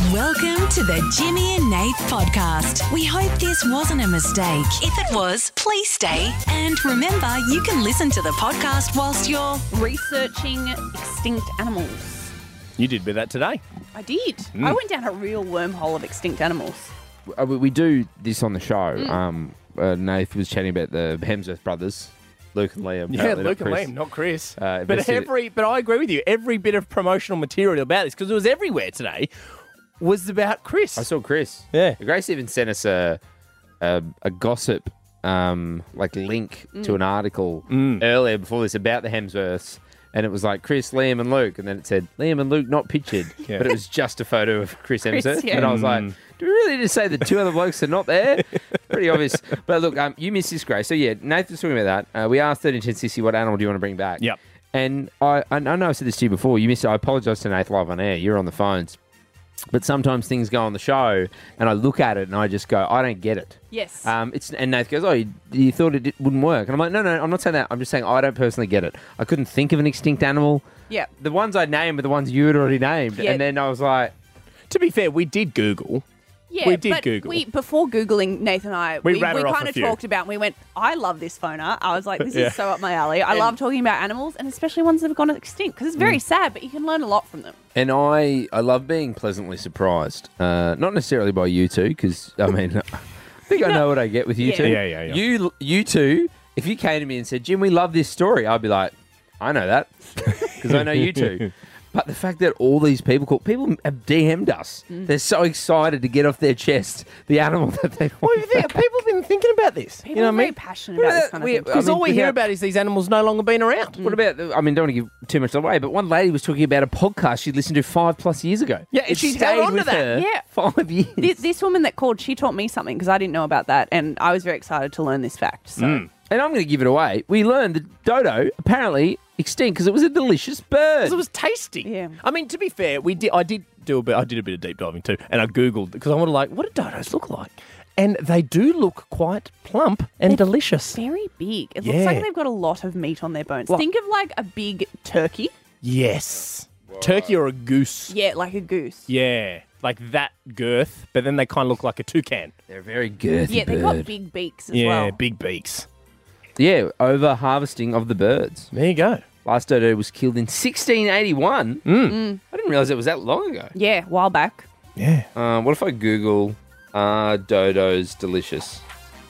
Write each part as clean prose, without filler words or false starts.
Welcome to the Jimmy and Nate podcast. We hope this wasn't a mistake. If it was, please stay. And remember, you can listen to the podcast whilst you're researching extinct animals. You did with that today. I did. I went down a real wormhole of extinct animals. We do this on the show. Nath was chatting about the Hemsworth brothers, Luke and Liam. Yeah, Luke and Liam, not Chris. But But I agree with you. Every bit of promotional material about this, because it was everywhere today, was about Chris. I saw Chris. Yeah. Grace even sent us a gossip link to an article earlier before this about the Hemsworths. And it was like Chris, Liam and Luke. And then it said Liam and Luke not pictured. Yeah. But it was just a photo of Chris Hemsworth. yeah. And I was like, do we really need to say the two other blokes are not there? Pretty obvious. But look, you missed this, Grace. So yeah, Nathan was talking about that. We asked 131060, what animal do you want to bring back? Yep. And I know I said this to you before. You missed it. I apologise to Nathan live on air. You're on the phones. But sometimes things go on the show and I look at it and I just go, I don't get it. Yes. And Nath goes, oh, you thought it wouldn't work. And I'm like, no, I'm not saying that. I'm just saying I don't personally get it. I couldn't think of an extinct animal. Yeah. The ones I named were the ones you had already named. Yeah. And then I was like... To be fair, we did Google. Yeah, we did but Google. Before Googling, Nathan and I, we rattled off kind a of few. talked about, and we went, I love this phoner. I was like, this Yeah. is so up my alley. I love talking about animals, and especially ones that have gone extinct, because it's very sad, but you can learn a lot from them. And I love being pleasantly surprised. Not necessarily by you two, because, I mean, I think I know what I get with you Yeah. two. Yeah. You two, if you came to me and said, Jim, we love this story, I'd be like, I know that, because I know you two. But the fact that all these people have DM'd us. They're so excited to get off their chest the animal that they want. What do you think? People have been thinking about this. People are very passionate about this kind of thing. Because all we hear about is these animals no longer being around. What about, I mean, don't want to give too much away, but one lady was talking about a podcast she listened to 5+ years ago. Yeah, and It she's stayed held on to with that. her Yeah. 5 years. This woman that called, she taught me something, because I didn't know about that, and I was very excited to learn this fact. So. And I'm going to give it away. We learned that dodo apparently extinct because it was a delicious bird. Because it was tasty. Yeah. I mean, to be fair, I did a bit of deep diving too, and I Googled, because I wanted what do dodos look like? And they do look quite plump and delicious. Very big. It Yeah. looks like they've got a lot of meat on their bones. Think of like a big turkey. Yes. Turkey or a goose. Yeah, like a goose. Yeah. Like that girth, but then they kind of look like a toucan. They're a very girthy Yeah, they've bird. got big beaks as Yeah, well. big beaks. Yeah, over harvesting of the birds. There you go. Last dodo was killed in 1681. I didn't realise it was that long ago. Yeah, a while back. Yeah. What if I Google dodos delicious?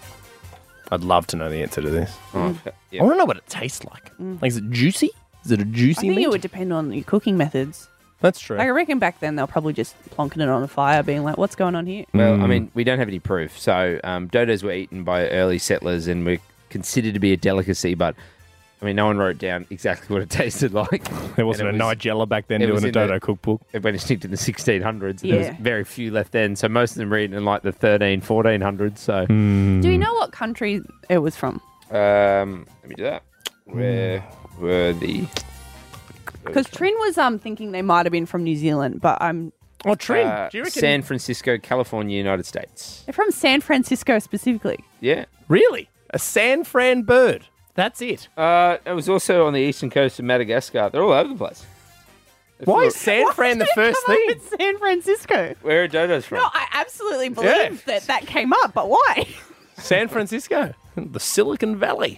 I'd love to know the answer to this. Oh, I yeah. want to know what it tastes like. Like, is it juicy? Is it a I juicy think meat? it would depend on your cooking methods. That's true. Like, I reckon back then they were probably just plonking it on a fire, being like, what's going on here? Well, I mean, we don't have any proof. So dodos were eaten by early settlers and were considered to be a delicacy, but I mean, no one wrote down exactly what it tasted like. There wasn't a And it was- Nigella back then it doing was a in the- dodo cookbook. It went extinct in the 1600s, and there Yeah. was very few left then. So most of them were eaten in like the 1400s. So Do you know what country it was from? let me do that. Where were the... Because Trin was thinking they might have been from New Zealand, but Oh, Trin. Do you reckon? San Francisco, California, United States. they're from San Francisco specifically. Yeah. Really? A San Fran bird. That's it. It was also on the eastern coast of Madagascar. They're all over the place. Why is San Fran the first Come up thing? with San Francisco. Where are dodos from? No, I absolutely believe that came up, but why? San Francisco. The Silicon Valley.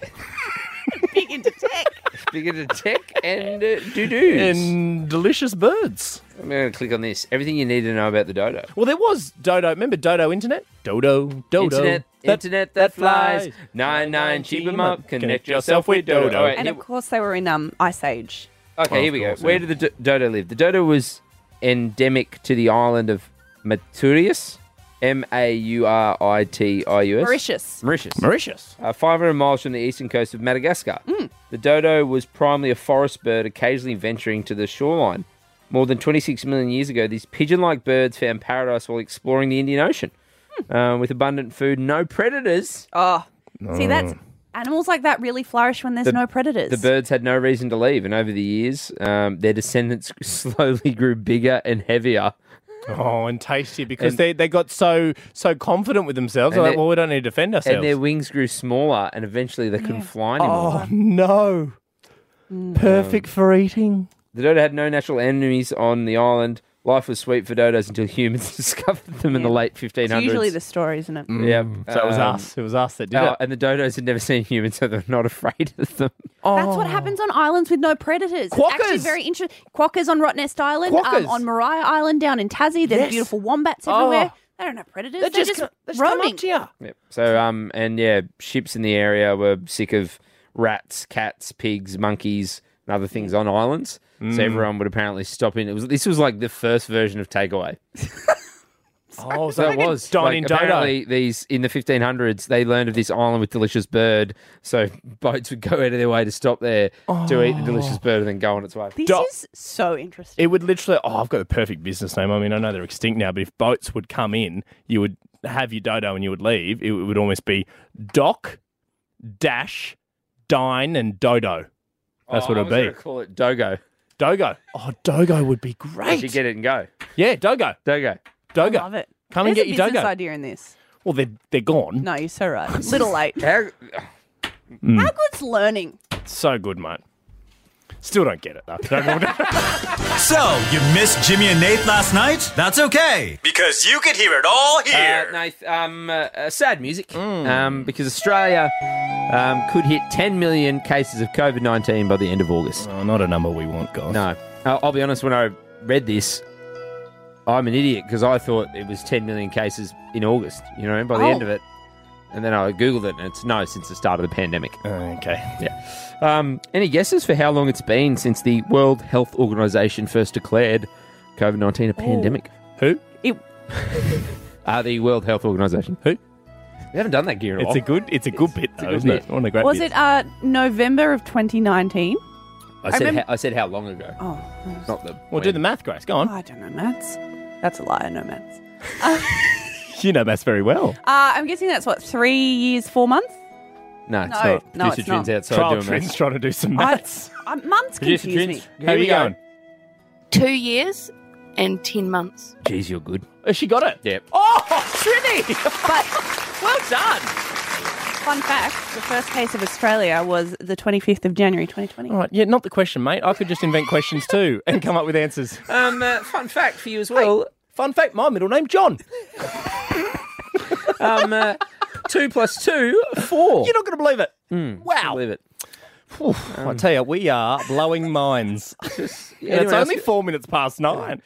Big into tech. Big into tech and doo-doos. And delicious birds. I'm going to click on this. Everything you need to know about the dodo. Well, there was Dodo. Remember Dodo Internet? Dodo. Internet that flies. 99, cheap 'em up. Connect yourself with dodo. All right, And of course, they were in Ice Age. okay, here we go. Where did the dodo live? The dodo was endemic to the island of Mauritius. Mauritius. Mauritius. Mauritius. 500 miles from the eastern coast of Madagascar. The dodo was primarily a forest bird, occasionally venturing to the shoreline. More than 26 million years ago, these pigeon-like birds found paradise while exploring the Indian Ocean. With abundant food, no predators. Oh, see, that's animals like that really flourish when there's no predators. The birds had no reason to leave, and over the years, their descendants slowly grew bigger and heavier. Oh, and tasty because they got so confident with themselves. They're like, well, we don't need to defend ourselves. And their wings grew smaller, and eventually they couldn't fly anymore. Oh, no. Perfect for eating. The dodo had no natural enemies on the island. Life was sweet for dodos until humans discovered them in the late 1500s. It's usually the story, isn't it? Yeah. So it was us. It was us that did it. And the dodos had never seen humans, so they're not afraid of them. That's what happens on islands with no predators. Quokkas. It's actually very interesting. Quokkas on Rottnest Island, Quokkas. on Mariah Island down in Tassie. There's Yes. beautiful wombats everywhere. They don't have predators. They're just come roaming. up to you. Yep. So, ships in the area were sick of rats, cats, pigs, monkeys, and other things on islands. So everyone would apparently stop in. This was like the first version of takeaway. Oh, So it was. Dining dodo. Apparently, these in the 1500s, they learned of this island with delicious bird. So boats would go out of their way to stop there to eat the delicious bird and then go on its way. This Do- is so interesting. It would literally. Oh, I've got the perfect business name. I mean, I know they're extinct now, but if boats would come in, you would have your dodo and you would leave. It would almost be Doc, Dash, Dine, and Dodo. That's what it'd be. I was going to call it Dogo. Dogo. Oh, Dogo would be You great. should get it and go. Yeah, Dogo. Dogo. Dogo. Love it. Come and There's get a your business dogo. idea in this. Well, they're gone. No, you're so right. Little late. How, How good's learning? So good, mate. Still don't get it, though. So, you missed Jimmy and Nate last night? That's okay, because you could hear it all here. Nath, sad music because Australia could hit 10 million cases of COVID-19 by the end of August. Oh, not a number we want, guys. No. I'll be honest, when I read this, I'm an idiot because I thought it was 10 million cases in August, by the end of it. And then I Googled it and it's since the start of the pandemic. Okay. Yeah. Any guesses for how long it's been since the World Health Organization first declared COVID-19 a pandemic? Who? The World Health Organization. Who? We haven't done that gear in a while. It's a good bit, though, good isn't bit. it? One of the great Was bits. it November of 2019? I said how long ago. Oh, Not the. Well, do the math, Grace. Go on. I don't know maths. That's a lie. I know maths. You know maths very well. I'm guessing that's 3 years, 4 months? No, it's No, not. no, Producer it's not. Trin's outside Trial doing Trins maths. trying to do some maths. Months Producer confuse Trins, me. How are you go. going? 2 years and 10 months. Jeez, you're good. Oh, she got it. Yep. Oh, Trini! But Well done. fun fact, the first case of Australia was the 25th of January 2020. All right, yeah, not the question, mate. I could just invent questions too and come up with answers. Fun fact for you as well. Fun fact, my middle name, John. 2 plus 2, 4. You're not going to believe it. Wow. Believe it. Ooh, I tell you, we are blowing minds. And it's only 4 minutes past 9.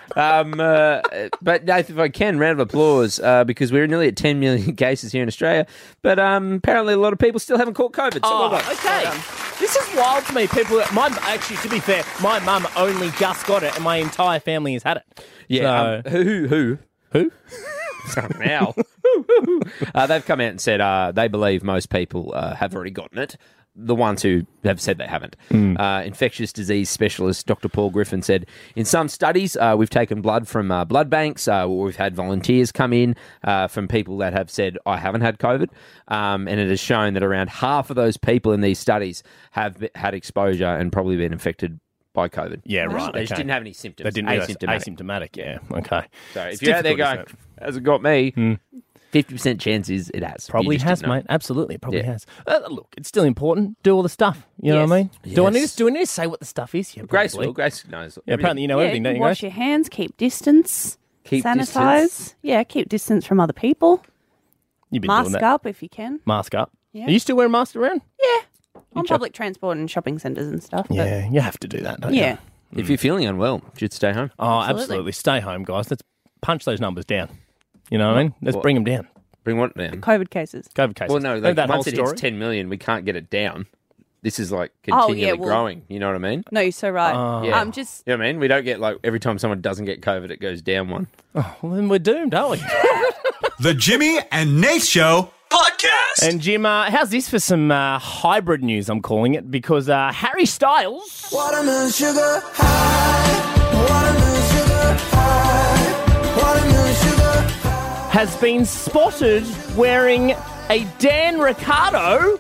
But Nath, if I can, round of applause because we're nearly at 10 million cases here in Australia. But apparently, a lot of people still haven't caught COVID. So well done. okay. This is wild to me. Actually, to be fair, my mum only just got it, and my entire family has had it. Yeah. So- Who? Now, they've come out and said they believe most people have already gotten it. The ones who have said they haven't. Infectious disease specialist Dr. Paul Griffin said, in some studies, we've taken blood from blood banks, we've had volunteers come in from people that have said, I haven't had COVID, and it has shown that around half of those people in these studies have had exposure and probably been infected by COVID. Yeah, right. They just okay. didn't have any symptoms. They didn't do that. Asymptomatic. Asymptomatic, yeah. Okay. So if It's you're out there difficult, going, isn't it? has it got me? 50% chance is it has. Probably You just has, didn't know. mate. Absolutely, it probably Yeah. has. Look, it's still important. Do all the stuff. You know what I mean? Yes. Do I need to say what the stuff is? Yeah, Grace probably. will. Grace knows. Yeah, apparently you know everything, don't you, wash Grace? your hands, keep distance, Keep sanitize. distance. Yeah, keep distance from other people. You've been doing Mask that. up if you can. Mask up. Yeah. Are you still wearing masks around? On public transport and shopping centres and stuff. but- Yeah, you have to do that, don't Yeah. you? If you're feeling unwell, you should stay home. Oh, Absolutely. absolutely. Stay home, guys. Let's punch those numbers down. You know what I mean? Let's bring them down. Bring what down? COVID cases. COVID cases. Well, no, Remember that whole once it story? hits 10 million, we can't get it down. This is like Oh, continually yeah, well- growing. You know what I mean? No, you're so right. Yeah. Just You know what I mean? We don't get like every time someone doesn't get COVID, it goes down one. Well, then we're doomed, aren't we? The Jimmy and Nate Show podcast. And Jim, how's this for some hybrid news, I'm calling it? Because Harry Styles Watermelon sugar high, watermelon sugar high, watermelon sugar high. has been spotted wearing a Dan Ricciardo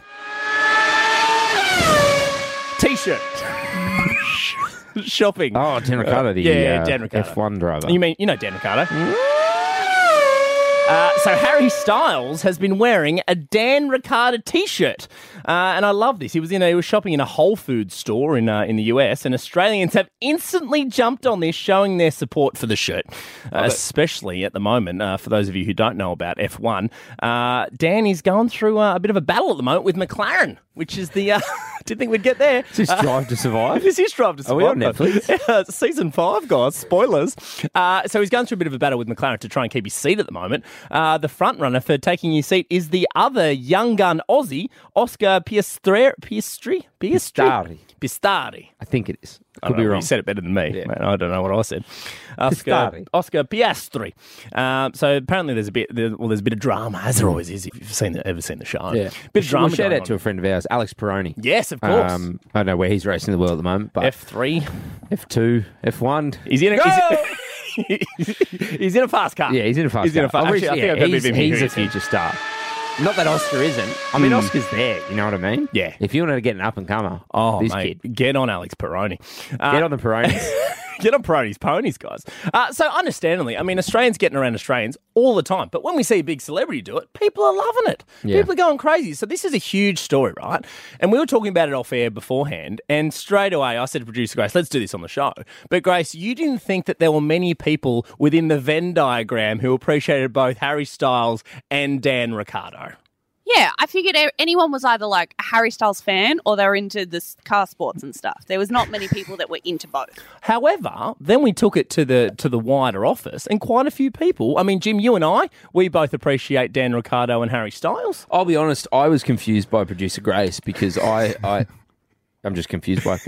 T-shirt. Shopping. Oh, Dan Ricciardo, the Dan Ricciardo. F1 driver. You know Dan Ricciardo? So Harry Styles has been wearing a Dan Ricciardo t-shirt, and I love this. He was shopping in a Whole Foods store in the US, and Australians have instantly jumped on this, showing their support for the shirt, especially at the moment. For those of you who don't know about F1, Dan is going through a bit of a battle at the moment with McLaren, which is the. Didn't think we'd get there. Is this Drive to Survive? This is Drive to Survive. Are we on Netflix? Yeah, season 5, guys. Spoilers. So he's going through a bit of a battle with McLaren to try and keep his seat at the moment. The front runner for taking his seat is the other young gun Aussie, Oscar Piastri. I think it is. Could be wrong. You said it better than me. Yeah. Man, I don't know what I said. Oscar Piastri. So apparently there's a bit of drama, as there always is if you've ever seen the show. Yeah. Bit of drama. Shout going out to on. a friend of ours, Alex Peroni. Yes, of course. I don't know where he's racing in the world at the moment, but F3. F2, F1. He's in a he's in a fast car. Yeah, he's in a fast car. Actually, I think I've got a bit of him here. He's a future star. Not that Oscar isn't. I mean, Oscar's there. You know what I mean? Yeah. If you want to get an up and comer, this kid. Get on Alex Peroni. Get on the Peroni. Get on Peroni's ponies, guys. So understandably, I mean, Australians getting around Australians all the time. But when we see a big celebrity do it, people are loving it. Yeah. People are going crazy. So this is a huge story, right? And we were talking about it off air beforehand. And straight away, I said to producer Grace, let's do this on the show. But Grace, you didn't think that there were many people within the Venn diagram who appreciated both Harry Styles and Dan Ricciardo. Yeah, I figured anyone was either like a Harry Styles fan or they were into this car sports and stuff. There was not many people that were into both. However, then we took it to the wider office, and quite a few people. I mean, Jim, you and I, we both appreciate Dan Ricciardo and Harry Styles. I'll be honest, I was confused by producer Grace because I'm just confused by.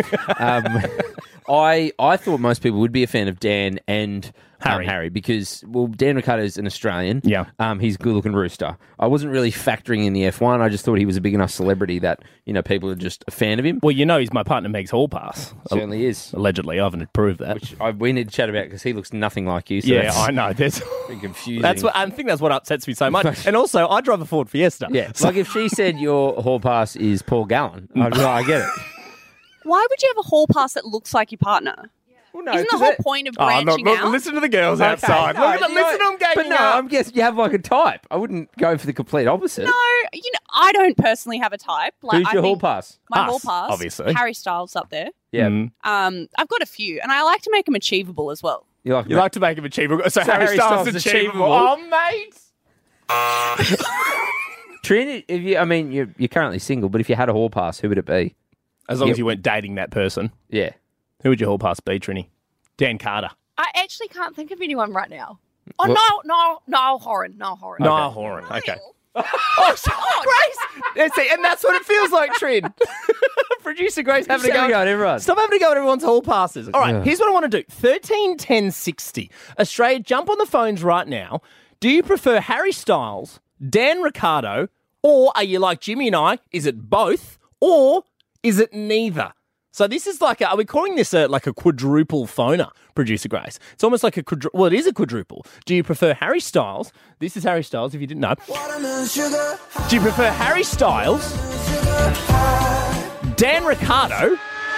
I thought most people would be a fan of Dan and Harry because, well, Dan Ricciardo's an Australian. Yeah. He's a good-looking rooster. I wasn't really factoring in the F1. I just thought he was a big enough celebrity that, people are just a fan of him. Well, he's my partner Meg's hall pass. Certainly is. Allegedly, I haven't proved that. Which we need to chat about because he looks nothing like you. So Yeah, that's I know. There's pretty confusing. I think that's what upsets me so much. And also, I drive a Ford Fiesta. Yeah. Like if she said your hall pass is Paul Gallen, I'd be like, I get it. Why would you have a hall pass that looks like your partner? Well, no, Isn't the whole point of branching out? Listen to the girls outside. Listen to them But ganging no, up. I'm guessing you have like a type. I wouldn't go for the complete opposite. No, I don't personally have a type. Who's your hall pass? My Us, hall pass, obviously. Harry Styles up there. Yeah. I've got a few, and I like to make them achievable as well. You like You like to make him achievable. So Harry Styles is achievable. Oh, mate. Trin, you're currently single, but if you had a hall pass, who would it be? As long as you weren't dating that person. Yeah. Who would your hall pass be, Trini? Dan Carter. I actually can't think of anyone right now. What? Oh, no, Horan. No, Horan. Niall Horan. Okay. Grace! See, and that's what it feels like, Trin. Producer Grace having a go at everyone. Stop having to go at everyone's hall passes. All right, here's what I want to do. 13 10 60. Australia, jump on the phones right now. Do you prefer Harry Styles, Dan Ricciardo, or are you like Jimmy and I? Is it both, or is it neither? So this is like, are we calling this like a quadruple phoner, Producer Grace? It's almost like it is a quadruple. Do you prefer Harry Styles? This is Harry Styles, if you didn't know. Watermelon sugar, Do you prefer Harry Styles, Dan Ricciardo,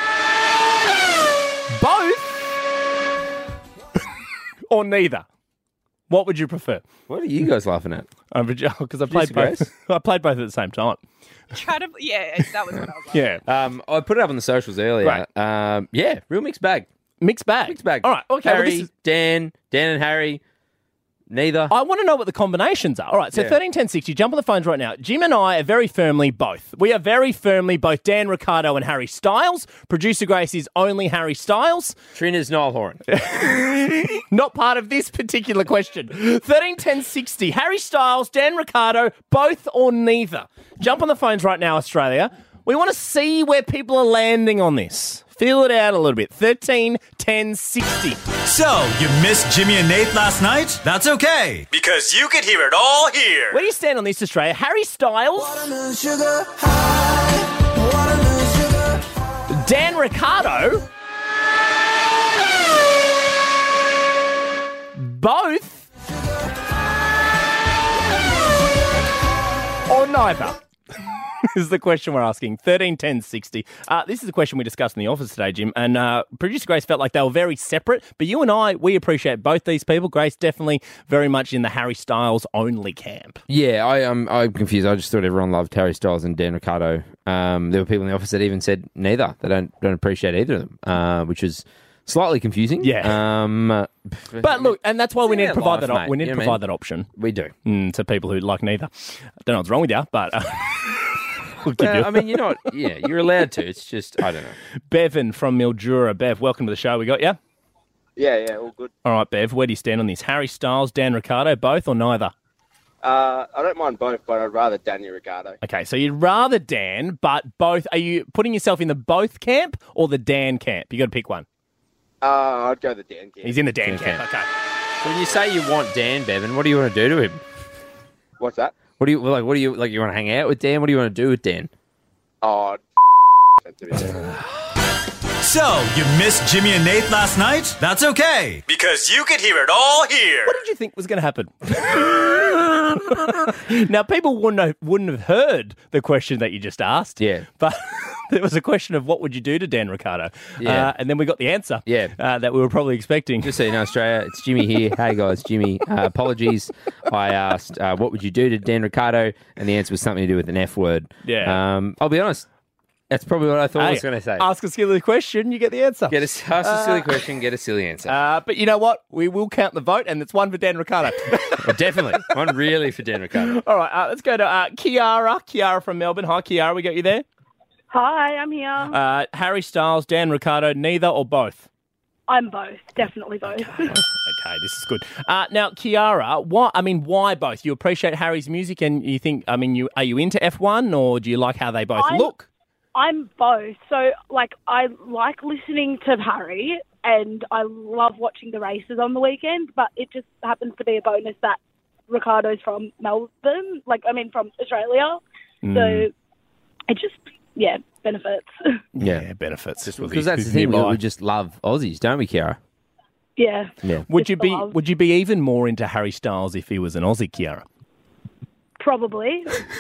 both, or neither? What would you prefer? What are you guys laughing at? Because I played both. Grace? I played both at the same time. Yeah, that was what I was like. Yeah, I put it up on the socials earlier. Right. Yeah, real mixed bag. mixed bag. Mixed bag. All right. Okay. well, Harry, this is- Dan and Harry, neither. I want to know what the combinations are. All right, so Yeah. 13 10 60, jump on the phones right now. Jim and I are very firmly both. We are very firmly both Dan Ricciardo and Harry Styles. Producer Grace is only Harry Styles. Trina's Niall Horan. Not part of this particular question. 13 10 60, Harry Styles, Dan Ricciardo, both or neither. Jump on the phones right now, Australia. We want to see where people are landing on this. Feel it out a little bit. 13 10 60. So, you missed Jimmy and Nate last night? That's okay, because you could hear it all here. Where do you stand on this, Australia? Harry Styles, Watermelon sugar high. Watermelon sugar high. Dan Ricciardo, both, or neither? is the question we're asking. 13 10 60. This is a question we discussed in the office today, Jim, and producer Grace felt like they were very separate, but you and I, we appreciate both these people. Grace definitely very much in the Harry Styles only camp. Yeah, I'm confused. I just thought everyone loved Harry Styles and Dan Ricciardo. There were people in the office that even said neither. They don't appreciate either of them, which is slightly confusing. Yeah. But look, and that's why we need to provide life, that. mate. We need You to know what I provide mean? that option We do. to people who like neither. I don't know what's wrong with you, but we'll give you. I mean, you're not. Yeah, you're allowed to. It's just I don't know. Bevan from Mildura. Bev, welcome to the show. We got you. Yeah, all good. All right, Bev, where do you stand on this? Harry Styles, Dan Ricciardo, both or neither? I don't mind both, but I'd rather Daniel Ricciardo. Okay, so you'd rather Dan, but both. Are you putting yourself in the both camp or the Dan camp? You got to pick one. I'd go the Dan camp. He's in the Dan camp. Okay. So when you say you want Dan, Bevan, what do you want to do to him? What's that? What do you like? You want to hang out with Dan? What do you want to do with Dan? Oh, So, you missed Jimmy and Nate last night? That's okay, because you could hear it all here. What did you think was going to happen? Now, people wouldn't have heard the question that you just asked. Yeah. But there was a question of what would you do to Dan Ricciardo? Yeah. And then we got the answer. Yeah. That we were probably expecting. Just so you know, Australia, it's Jimmy here. Hey guys, Jimmy. Apologies. I asked, what would you do to Dan Ricciardo? And the answer was something to do with an F word. Yeah. I'll be honest. That's probably what I thought I was going to say. Ask a silly question, you get the answer. Ask a silly question, get a silly answer. But you know what? We will count the vote, and it's one for Dan Ricciardo. Well, definitely. One really for Dan Ricciardo. All right, let's go to Kiara. Kiara from Melbourne. Hi, Kiara. We got you there. Hi, I'm here. Harry Styles, Dan Ricciardo, neither or both? I'm both. Definitely both. Okay, this is good. Now, Kiara, why both? You appreciate Harry's music, and you think, are you into F1, or do you like how they both look? I'm both. So, I like listening to Harry, and I love watching the races on the weekend, but it just happens to be a bonus that Ricciardo's from Melbourne, from Australia. So, it just, benefits. Yeah, benefits. Just because that's the thing, we just love Aussies, don't we, Kiara? Yeah. Would you be even more into Harry Styles if he was an Aussie, Kiara? Probably.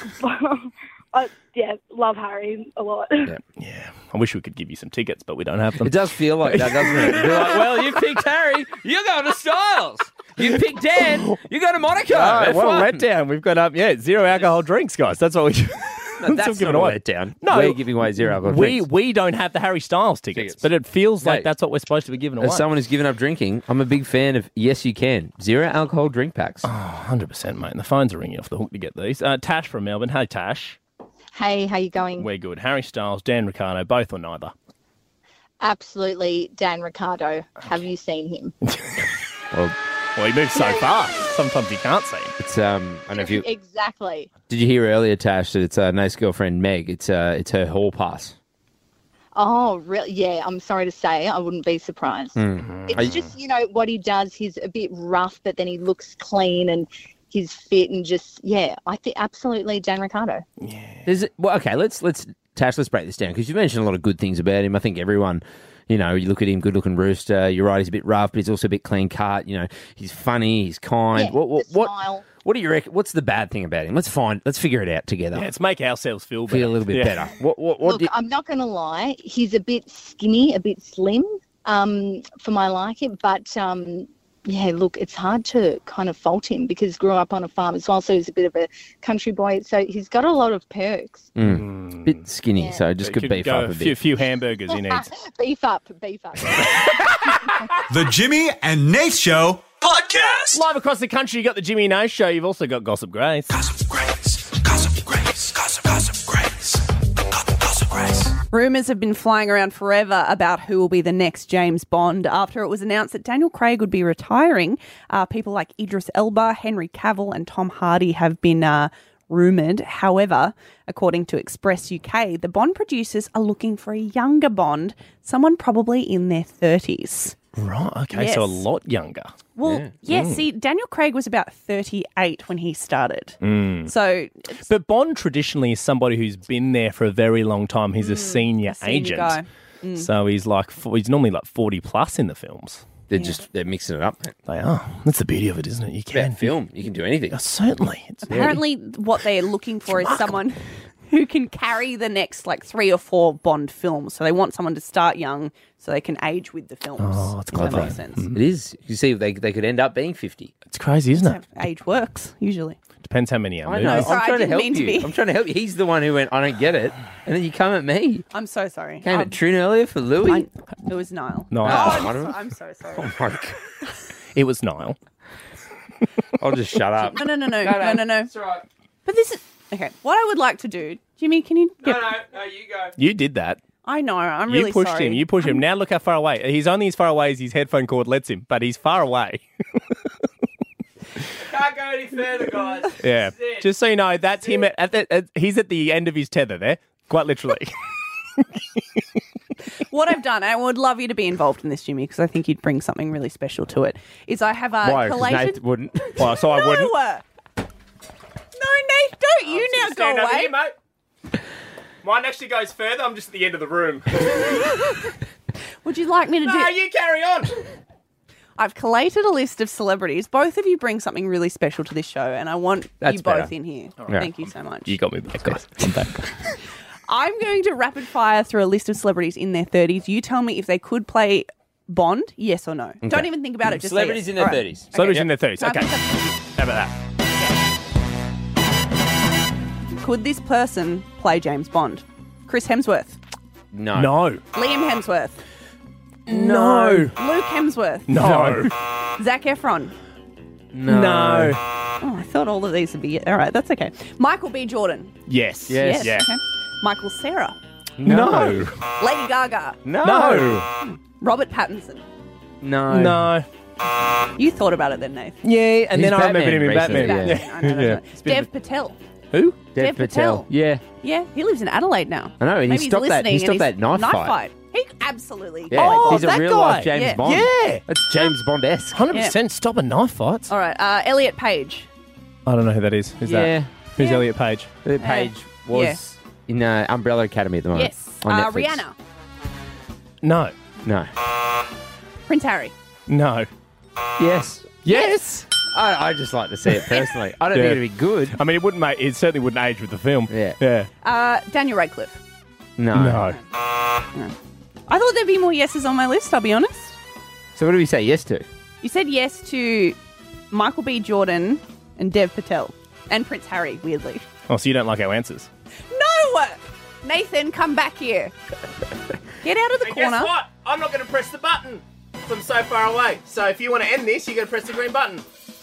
Love Harry a lot. Yeah. I wish we could give you some tickets, but we don't have them. It does feel like that, doesn't it? You're like, well, you picked Harry, you're going to Styles. You picked Dan, you go to Monaco. What a letdown. We've got 0 alcohol drinks, guys. That's what we do. No, that's not a letdown. No, we're giving away 0 alcohol drinks. We don't have the Harry Styles tickets. But it feels like that's what we're supposed to be giving away. As someone who's given up drinking, I'm a big fan of Yes You Can. 0 alcohol drink packs. Oh, 100%, mate. And the phones are ringing off the hook to get these. Tash from Melbourne. Hey, Tash. Hey, how you going? We're good. Harry Styles, Dan Ricciardo, both or neither? Absolutely, Dan Ricciardo. Have you seen him? Well, he moves so fast. Sometimes you can't see him. It's I don't know if you Exactly. did you hear earlier, Tash, that it's nice girlfriend Meg. It's her hall pass. Oh, really? Yeah, I'm sorry to say, I wouldn't be surprised. It's just, what he does. He's a bit rough, but then he looks clean and he's fit and just, I think absolutely Dan Ricciardo. Yeah. Okay, let's Tash, let's break this down because you mentioned a lot of good things about him. I think everyone, you look at him, good-looking rooster. You're right, he's a bit rough, but he's also a bit clean-cut. He's funny, he's kind. Yeah, smile. What do you reckon? What's the bad thing about him? Let's figure it out together. Yeah, let's make ourselves feel a little bit better. Look, I'm not going to lie. He's a bit skinny, a bit slim for my liking, but look, it's hard to kind of fault him because he grew up on a farm as well, so he's a bit of a country boy. So he's got a lot of perks. Bit skinny, so just could beef up a bit. A few hamburgers he needs. Beef up. The Jimmy and Nate Show podcast. Live across the country, you got the Jimmy and Nate Show. You've also got Gossip Grace. Gossip Grace, Gossip Grace, Gossip Grace, Gossip Grace. Rumours have been flying around forever about who will be the next James Bond. After it was announced that Daniel Craig would be retiring, people like Idris Elba, Henry Cavill and Tom Hardy have been rumoured. However, according to Express UK, the Bond producers are looking for a younger Bond, someone probably in their 30s. Right, okay, Yes. so a lot younger. Well, see, Daniel Craig was about 38 when he started. So, But Bond traditionally is somebody who's been there for a very long time. He's a senior agent. guy. So he's normally like 40 plus in the films. They're mixing it up. They are. That's the beauty of it, isn't it? You About can film, you can do anything. Certainly. apparently what they're looking for is someone who can carry the next like 3 or 4 Bond films. So they want someone to start young so they can age with the films. Oh, it's if that clever. makes sense. It is. You see, they could end up being 50. It's crazy, isn't it? Age works, usually. Depends how many are I moving. know. sorry, I I'm trying to didn't help mean to you. be. I'm trying to help you. He's the one who went, I don't get it. And then you come at me. I'm so sorry. Came at Trin earlier for Louis. It was Niall. Niall. Oh, I'm so sorry. Oh my God. It was Niall. I'll just shut up. No. No. It's all right. But this is... Okay, what I would like to do... Jimmy, can you... No, you go. You did that. I know, I'm You really pushed sorry. him. You pushed him. Now look how far away. He's only as far away as his headphone cord lets him, but he's far away. Can't go any further, guys. Yeah. Just so you know, that's him. He's at the end of his tether there, quite literally. What I've done, and I would love you to be involved in this, Jimmy, because I think you'd bring something really special to it, is I have Why? 'Cause collated... Nate wouldn't. Well, so I wouldn't. No, Nate, don't you now go away. mate. Mine actually goes further. I'm just at the end of the room. Would you like me to do... you carry on. I've collated a list of celebrities. Both of you bring something really special to this show, and I want That's you both better. in here. Yeah. Thank you so much. You got me back, guys. I'm back. I'm going to rapid fire through a list of celebrities in their 30s. You tell me if they could play Bond, yes or no. Don't even think about it. Just say Celebrities yes. in their All right. 30s. Celebrities in their 30s. Time Okay. for some- How about that? Could this person play James Bond? Chris Hemsworth, No. No. Liam Hemsworth, No. Luke Hemsworth, No. Zac Efron. No. Oh, I thought all of these would be... All right, that's okay. Michael B. Jordan. Yes. Yes. Yeah. Okay. Michael Cera. No. Lady Gaga. No. No. Robert Pattinson. No. No. You thought about it then, Nathan. Yeah, and He's then I remembered him in Batman Batman. recently, I know, Yeah. that's right. Dev Patel. Who? Dev Patel. Yeah. Yeah, he lives in Adelaide now. I know, and he Maybe he's stopped that- he listening stopped and that he's- knife fight. He absolutely. Yeah. Oh, He's a that real guy. life James Yeah. Bond. Yeah. That's James Bond-esque. 100% stop a knife fights. All right, Elliot Page. I don't know who that is. Who's Yeah. that? Who's Yeah. Elliot Page? The page was in Umbrella Academy at the moment. Yes. On Netflix. Rihanna. No. No. Prince Harry. No. Yes. Yes. I just like to see it personally. I don't Yeah. think it'd be good. I mean, it certainly wouldn't age with the film. Yeah. Yeah. Daniel Radcliffe. No. No. I thought there'd be more yeses on my list, I'll be honest. So what do we say yes to? You said yes to Michael B. Jordan and Dev Patel. And Prince Harry, weirdly. Oh, so you don't like our answers? No! Nathan, come back here. Get out of the corner. what? I'm not going to press the button. I'm so far away. So if you want to end this, you're going to press the green button.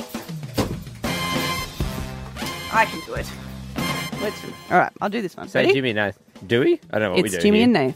I can do it. All right, I'll do this one. Say Ready? Jimmy and Nath. Do we? I don't know what we do. It's Jimmy here. and Nath.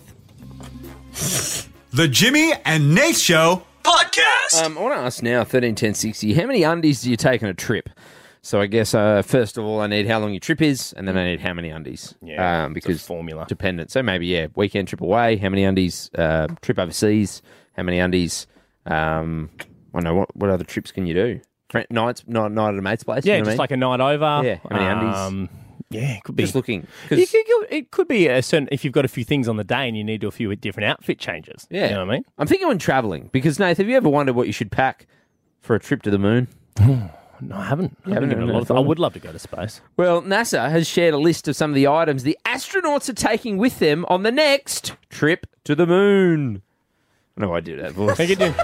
The Jimmy and Nate Show podcast. I want to ask now, 131060, how many undies do you take on a trip? So I guess, first of all, I need how long your trip is, and then I need how many undies. Yeah, because it's a formula. Dependent. So maybe, weekend trip away, how many undies? Trip overseas, how many undies? I don't know, what other trips can you do? Night at a mate's place? Yeah, you know what I just mean? like a night over. Yeah, how many undies? Yeah, it could be. Just looking. It could be a certain, if you've got a few things on the day and you need to do a few different outfit changes. Yeah. You know what I mean? I'm thinking when travelling, because, Nath, have you ever wondered what you should pack for a trip to the moon? No, I haven't. You haven't given it a given lot it of a I thought? would love to go to space. Well, NASA has shared a list of some of the items the astronauts are taking with them on the next trip to the moon. I know I do that voice. Think you do.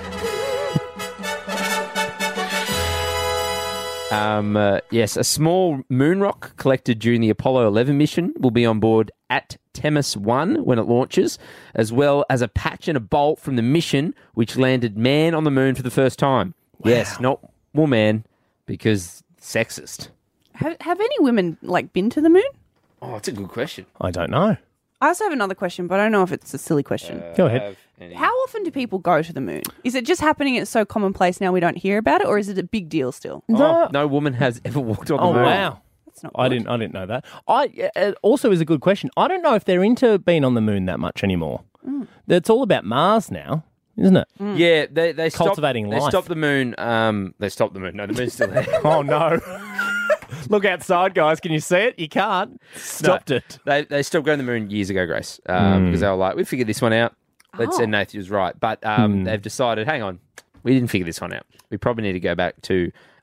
Yes, a small moon rock collected during the Apollo 11 mission will be on board at Themis 1 when it launches, as well as a patch and a bolt from the mission which landed man on the moon for the first time. Wow. Yes, not woman, because sexist. Have any women, been to the moon? Oh, it's a good question. I don't know. I also have another question, but I don't know if it's a silly question. Go ahead. How often do people go to the moon? Is it just happening? It's so commonplace now we don't hear about it, or is it a big deal still? No woman has ever walked on the Oh moon. wow. That's not I good. didn't know that. Also is a good question. I don't know if they're into being on the moon that much anymore. It's all about Mars now, isn't it? Yeah, they Cultivating stopped, life. They stopped the moon. They stopped the moon. No, the moon's still there. Oh no. Look outside, guys. Can you see it? You can't. Stopped it. They stopped going to the moon years ago, Grace, because they were like, we figured this one out. And Nathan was right. But they've decided, hang on, we didn't figure this one out. We probably need to go back to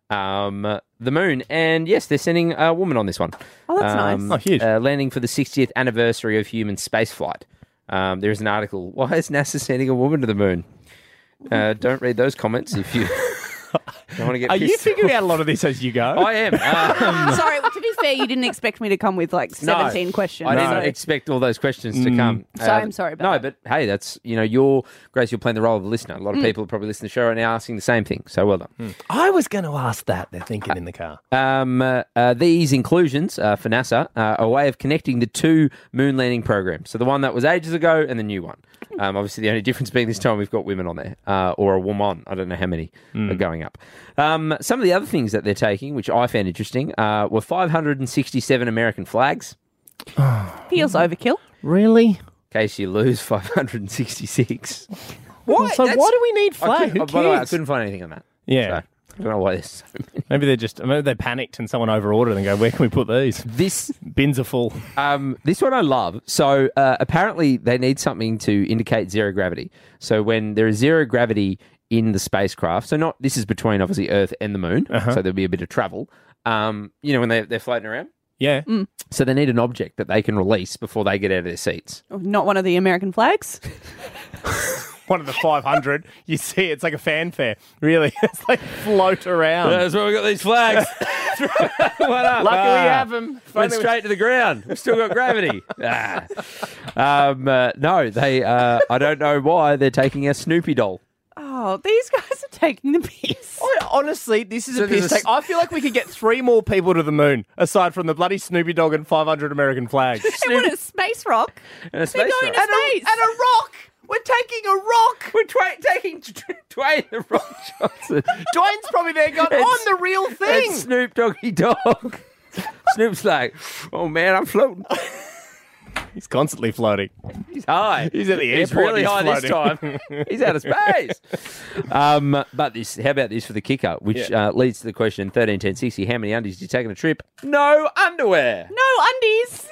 the moon. And yes, they're sending a woman on this one. Oh, that's nice. Oh, huge. Landing for the 60th anniversary of human spaceflight. There is an article. Why is NASA sending a woman to the moon? Don't read those comments if you don't want to get Are pissed you figuring off. out a lot of this as you go? I am. Sorry, to be fair, you didn't expect me to come with like 17 questions. I didn't so- expect all those questions to come. So I'm sorry about No, that. but hey, that's, Grace, you're playing the role of a listener. A lot of people probably listen to the show right now asking the same thing. So well done. I was going to ask that. They're thinking in the car. These inclusions for NASA are a way of connecting the two moon landing programs. So the one that was ages ago and the new one. Obviously, the only difference being this time we've got women on there, or a woman. I don't know how many are going up. Some of the other things that they're taking, which I found interesting, were 567 American flags. Feels overkill. Really? In case you lose 566. What? So why do we need flags? Who By the way, I cares? couldn't find anything on that. Yeah. So, I don't know why there's so many. Maybe they panicked and someone overordered and go, where can we put these? This Bins are full. This one I love. So apparently they need something to indicate zero gravity. So when there is zero gravity in the spacecraft, so this is between obviously Earth and the moon, so there'll be a bit of travel. When they're floating around. Yeah. So they need an object that they can release before they get out of their seats. Not one of the American flags. One of the 500. You see, it's like a fanfare. Really, it's like float around. That's why we got these flags. What up? Lucky we have them. Went straight to the ground. We've still got gravity. No, they. I don't know why they're taking a Snoopy doll. Oh, these guys are taking the piss. Honestly, this is So a piss there's a take. I feel like we could get 3 more people to the moon, aside from the bloody Snoopy Dog and 500 American flags. They want a space rock. And a They're space going rock. to space. And a rock! We're taking a rock! We're taking Dwayne the Rock Johnson. Dwayne's probably there going, I'm the real thing! It's Snoop Doggy Dog. Snoop's like, oh man, I'm floating. He's constantly floating. He's high. He's at the He's airport. really high this floating. time. He's out of space. But how about this for the kicker, which leads to the question 131060, how many undies do you take on a trip? No underwear. No undies.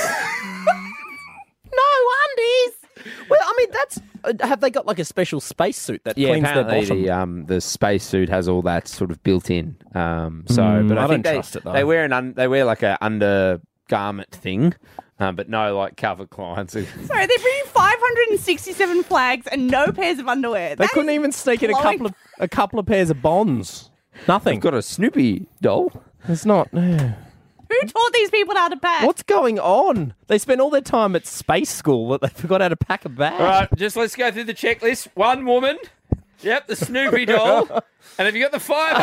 No undies! Well, I mean, that's... have they got like a special spacesuit that cleans their apparently bottom? the spacesuit has all that sort of built in. But I think don't trust it, though. They wear like a undergarment thing, but no like Calvin Klein's. Sorry, they're bringing 567 flags and no pairs of underwear. They couldn't even sneak in a couple of pairs of bonds. Nothing. They've got a Snoopy doll. It's not... Who taught these people how to pack? What's going on? They spend all their time at space school, but they forgot how to pack a bag. All right, let's go through the checklist. One woman. Yep, the Snoopy doll. And have you got the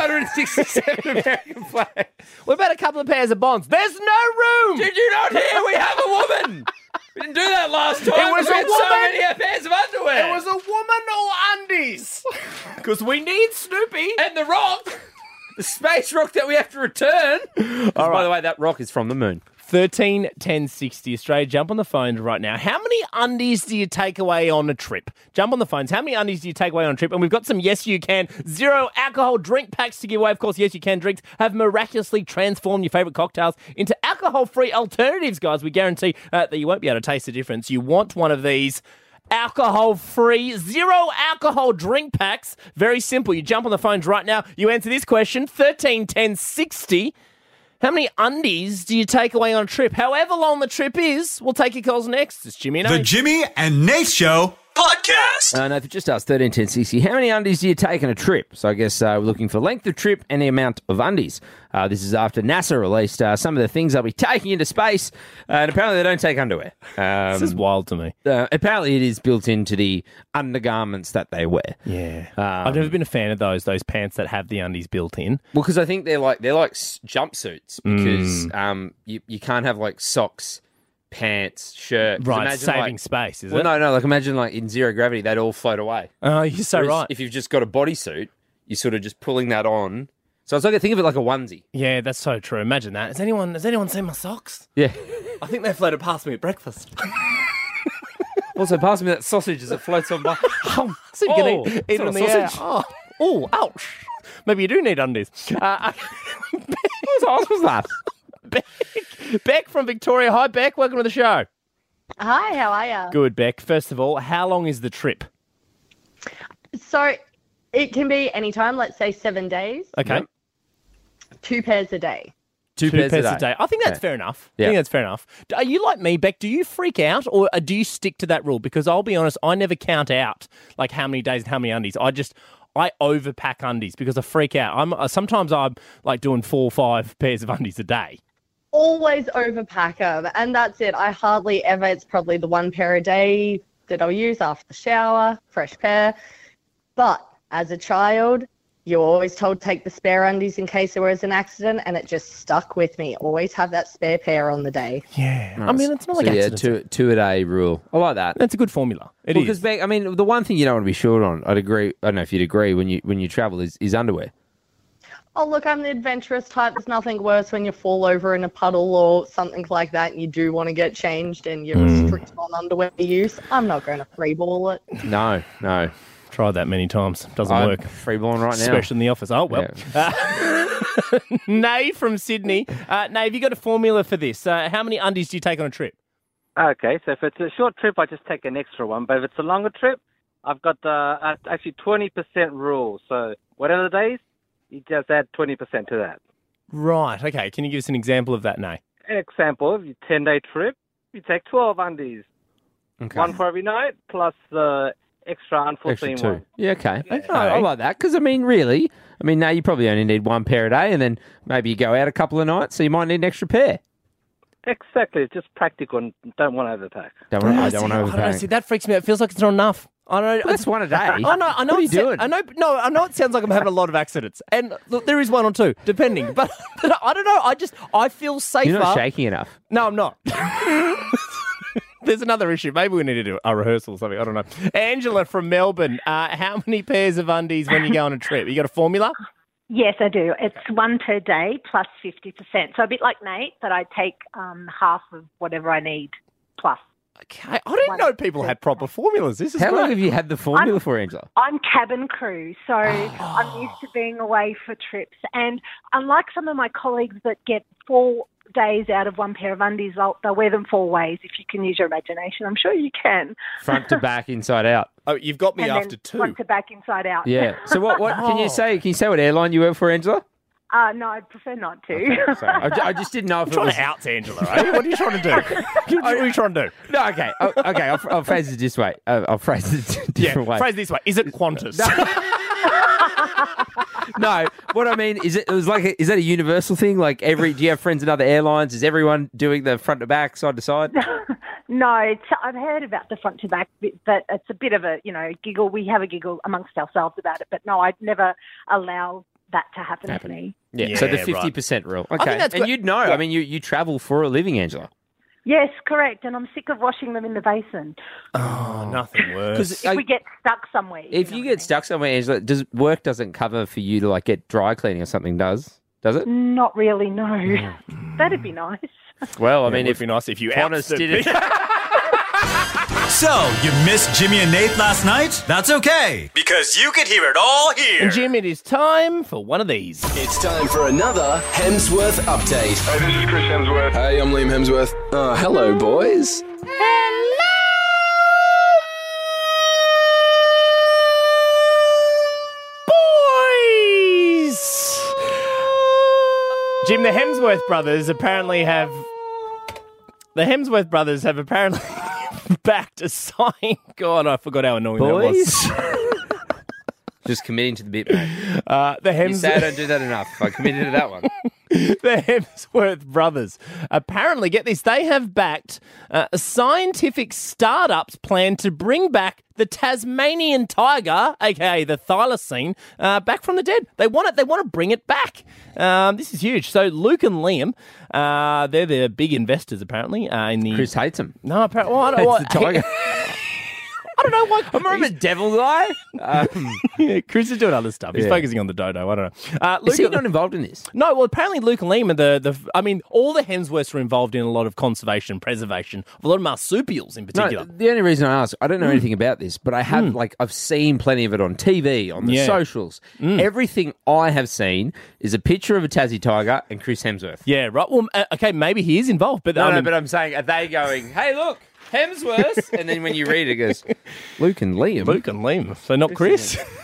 567 American flag? What about a couple of pairs of bonds? There's no room! Did you not hear? We have a woman. We didn't do that last time. It was we a had woman. so many pairs of underwear. It was a woman or undies. Because we need Snoopy. And the rock. The space rock that we have to return. By the way, that rock is from the moon. 13 10 60 Australia. Jump on the phone right now. How many undies do you take away on a trip? Jump on the phones. How many undies do you take away on a trip? And we've got some Yes You Can zero alcohol drink packs to give away. Of course, Yes You Can drinks have miraculously transformed your favourite cocktails into alcohol-free alternatives, guys. We guarantee that you won't be able to taste the difference. You want one of these alcohol-free, zero alcohol drink packs. Very simple. You jump on the phones right now. You answer this question, 13 10 60. How many undies do you take away on a trip? However long the trip is, we'll take your calls next. It's Jimmy and The Nate. Jimmy and Nate Show podcast. No, if you just asked 13 10 60, how many undies do you take on a trip? So I guess we're looking for length of trip and the amount of undies. This is after NASA released some of the things they'll be taking into space, and apparently they don't take underwear. This is wild to me. Apparently it is built into the undergarments that they wear. Yeah. I've never been a fan of those pants that have the undies built in. Well, because I think they're like jumpsuits because you can't have like socks, pants, shirt. 'Cause Right, imagine, saving space, is well, it? no, like imagine like in zero gravity, they'd all float away. Oh, you're so Whereas right. If you've just got a bodysuit, you're sort of just pulling that on. So it's like, think of it like a onesie. Yeah, that's so true. Imagine that. Has anyone seen my socks? Yeah. I think they floated past me at breakfast. Also, pass me that sausage as it floats on by. So you can eat it in the air. Oh, ouch. Maybe you do need undies. What was that? Beck from Victoria. Hi, Beck. Welcome to the show. Hi, how are you? Good, Beck. First of all, how long is the trip? So it can be any time, let's say 7 days. Okay. 2 pairs a day. Two pairs a day. I think that's Okay. fair enough. Yeah. I think that's fair enough. Are you like me, Beck? Do you freak out or do you stick to that rule? Because I'll be honest, I never count out like how many days and how many undies. I overpack undies because I freak out. Sometimes I'm like doing 4 or 5 pairs of undies a day. Always overpack them, and that's it. I hardly ever, it's probably the 1 pair a day that I'll use after the shower, fresh pair. But as a child, you're always told take the spare undies in case there was an accident, and it just stuck with me. Always have that spare pair on the day. Yeah. I mean, it's not like accidents. two a day rule. I like that. That's a good formula. It is. Because I mean, the one thing you don't want to be short on, I'd agree. I don't know if you'd agree when you travel is underwear. Oh, look, I'm the adventurous type. There's nothing worse when you fall over in a puddle or something like that and you do want to get changed and you're restricted on underwear use. I'm not going to freeball it. No. Tried that many times. Doesn't I'm work. Freeballing right now. Especially in the office. Oh, well. Nay from Sydney. Nay, have you got a formula for this? How many undies do you take on a trip? Okay, so if it's a short trip, I just take an extra one. But if it's a longer trip, I've got actually 20% rule. So whatever the days, you just add 20% to that. Right. Okay. Can you give us an example of that, Nay? An example, if you 10-day trip, you take 12 undies. Okay. One for every night, plus the extra unforeseen Extra 2. one. Yeah, okay. I like that because, really, now you probably only need 1 pair a day and then maybe you go out a couple of nights, so you might need an extra pair. Exactly. It's just practical and don't want to overpack. I don't want to I don't know. overpack. See, that freaks me out. It feels like it's not enough. I don't know. Well, that's 1 a day. I know. I know. What are you doing? I know it sounds like I'm having a lot of accidents, and look, there is 1 or 2, depending. But I don't know. I feel safer. You're not shaking enough. No, I'm not. There's another issue. Maybe we need to do a rehearsal or something. I don't know. Angela from Melbourne. How many pairs of undies when you go on a trip? You got a formula? Yes, I do. It's 1 per day plus 50%. So a bit like Nate, but I take half of whatever I need plus. Okay, I didn't know people had proper formulas. This is How great. long have you had the formula for, Angela? I'm cabin crew, so I'm used to being away for trips. And unlike some of my colleagues that get 4 days out of 1 pair of undies, they'll wear them 4 ways if you can use your imagination. I'm sure you can. Front to back, inside out. Oh, you've got me And after then 2. front to back, inside out. Yeah. So what can you say? Can you say what airline you work for, Angela? No, I'd prefer not to. Sorry. I just didn't know if I'm it trying was to out Angela, right? What are you trying to do? What are you trying to do? No, okay. I'll phrase it this way. I'll phrase it a different way. Phrase it this way. Is it Qantas? No, what I mean is is that a universal thing? Like do you have friends in other airlines? Is everyone doing the front to back, side to side? No, I've heard about the front to back bit, but it's a bit of a, giggle. We have a giggle amongst ourselves about it, but no, I'd never allow that to happen to me. Yeah, so the 50% rule. I Okay. think that's And good. you'd know. Yeah. You travel for a living, Angela. Yes, correct. And I'm sick of washing them in the basin. Oh, nothing worse. If we get stuck somewhere. If you get stuck somewhere, Angela, work doesn't cover for you to get dry cleaning or something, does it? Not really, no. That'd be nice. Well, it would be nice if you Qantas ousted did it. So, you missed Jimmy and Nate last night? That's okay, because you could hear it all here. And Jim, it is time for one of these. It's time for another Hemsworth update. Hey, this is Chris Hemsworth. Hey, I'm Liam Hemsworth. Hello, boys. Boys! Jim, the Hemsworth brothers apparently have apparently backed a sign. God, I forgot how annoying that was. Just committing to the bit, mate. You say I don't do that enough. I committed to that one. The Hemsworth brothers apparently, get this, they have backed a scientific startup's plan to bring back the Tasmanian tiger, aka the thylacine, back from the dead. They want to bring it back. This is huge. So Luke and Liam, they're the big investors apparently. In the Chris hates him. No, apparently, well, I don't know Hates the tiger. I don't know why. I'm a devil guy. Yeah, Chris is doing other stuff. He's Yeah. focusing on the dodo. I don't know. Is he not involved in this? No, well, apparently Luke and Liam are all the Hemsworths are involved in a lot of conservation, preservation of a lot of marsupials in particular. No, the only reason I ask, I don't know anything about this, but I have I've seen plenty of it on TV, on the socials. Everything I have seen is a picture of a Tassie tiger and Chris Hemsworth. Yeah, right. Well, okay, maybe he is involved, but No, but I'm saying, are they going, hey, look, Hemsworth? And then when you read it, it goes, Luke and Liam. Luke and Liam. So not Chris.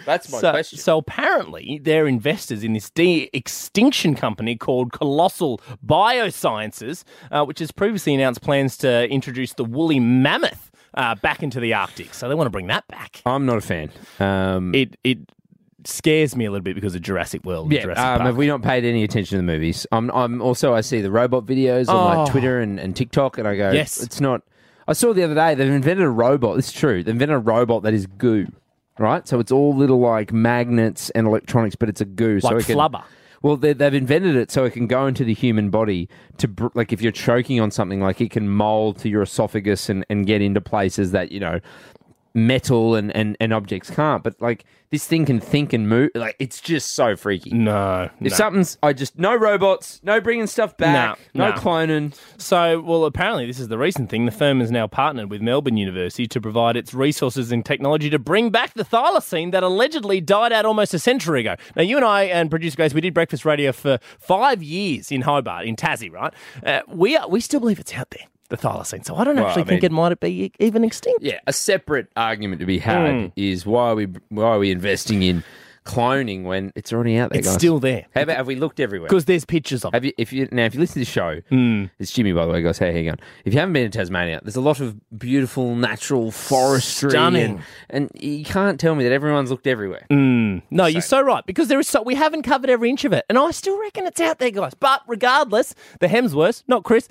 That's my question. So apparently they're investors in this de-extinction company called Colossal Biosciences, which has previously announced plans to introduce the woolly mammoth back into the Arctic. So they want to bring that back. I'm not a fan. It scares me a little bit because of Jurassic World. Yeah, Jurassic Park. have we not paid any attention to the movies? I'm also, I see the robot videos on like Twitter and TikTok, and I go, Yes. it's not. I saw the other day they've invented a robot. It's true. They've invented a robot that is goo, right? So it's all little like magnets and electronics, but it's a goo. Like so it can, flubber. Well, they've invented it so it can go into the human body to, like, if you're choking on something, like it can mold to your esophagus and get into places that, metal and objects can't. But, like, this thing can think and move. Like, it's just so freaky. If something's, no robots, no bringing stuff back, no cloning. So, well, apparently this is the recent thing. The firm has now partnered with Melbourne University to provide its resources and technology to bring back the thylacine that allegedly died out almost a century ago. Now, you and I and producer Grace, we did breakfast radio for 5 years in Hobart, in Tassie, right? We still believe it's out there, the thylacine. So I don't think it might be even extinct. Yeah, a separate argument to be had is why are we investing in cloning when it's already out there, It's guys? still there. Have we looked everywhere? Because there's pictures of it. If you listen to the show, it's Jimmy, by the way, guys. Hey, how you going? If you haven't been to Tasmania, there's a lot of beautiful natural forestry. Stunning. And you can't tell me that everyone's looked everywhere. No, you're so right, because we haven't covered every inch of it, and I still reckon it's out there, guys. But regardless, the Hemsworths, not Chris,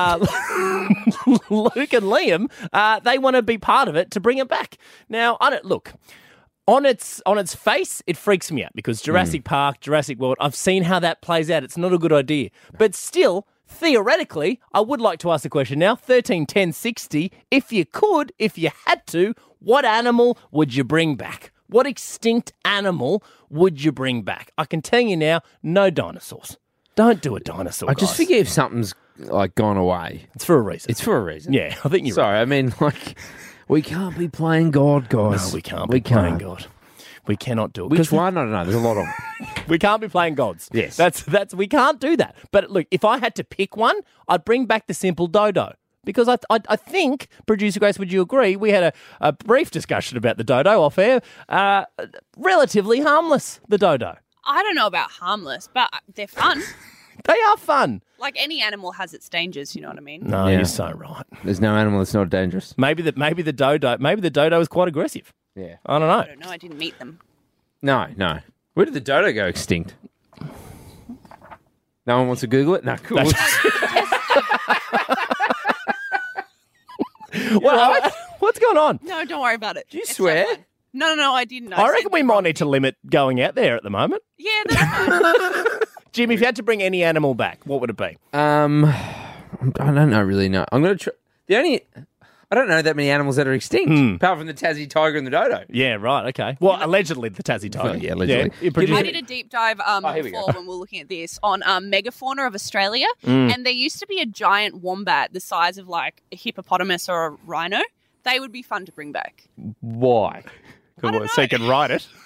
Luke and Liam, they want to be part of it to bring it back. Now, on its face, it freaks me out because Jurassic Park, Jurassic World, I've seen how that plays out. It's not a good idea. But still, theoretically, I would like to ask the question now, 13, 10, 60, if you had to, what animal would you bring back? What extinct animal would you bring back? I can tell you now, no dinosaurs. Don't do a dinosaur, I just forget if something's like gone away. It's for a reason. It's for a reason. Yeah, I think you're right. Sorry, I mean, like, we can't be playing God, guys. No, we can't be playing God. We cannot do it. Which one? I don't know. There's a lot of them. We can't be playing gods. Yes. That's we can't do that. But look, if I had to pick one, I'd bring back the simple dodo. Because I think, Producer Grace, would you agree, we had a brief discussion about the dodo off air. Relatively harmless, the dodo. I don't know about harmless, but they're fun. They are fun. Like any animal has its dangers, you know what I mean? No, you're so right. There's no animal that's not dangerous. Maybe the dodo is quite aggressive. Yeah. I don't know. I don't know. I didn't meet them. No. Where did the dodo go extinct? No one wants to Google it? No, cool. What's going on? No, don't worry about it. Do you swear? No, I didn't. I reckon we might need to limit going out there at the moment. Yeah, that's fine. Jim, if you had to bring any animal back, what would it be? I don't know, really. No, I'm going to try. I don't know that many animals that are extinct, apart from the Tassie tiger and the dodo. Yeah, right, okay. Well, allegedly the Tassie tiger. Well, yeah, allegedly. Yeah, I did a deep dive before when we were looking at this on megafauna of Australia, Mm. and there used to be a giant wombat the size of like a hippopotamus or a rhino. They would be fun to bring back. Why? So you can ride it.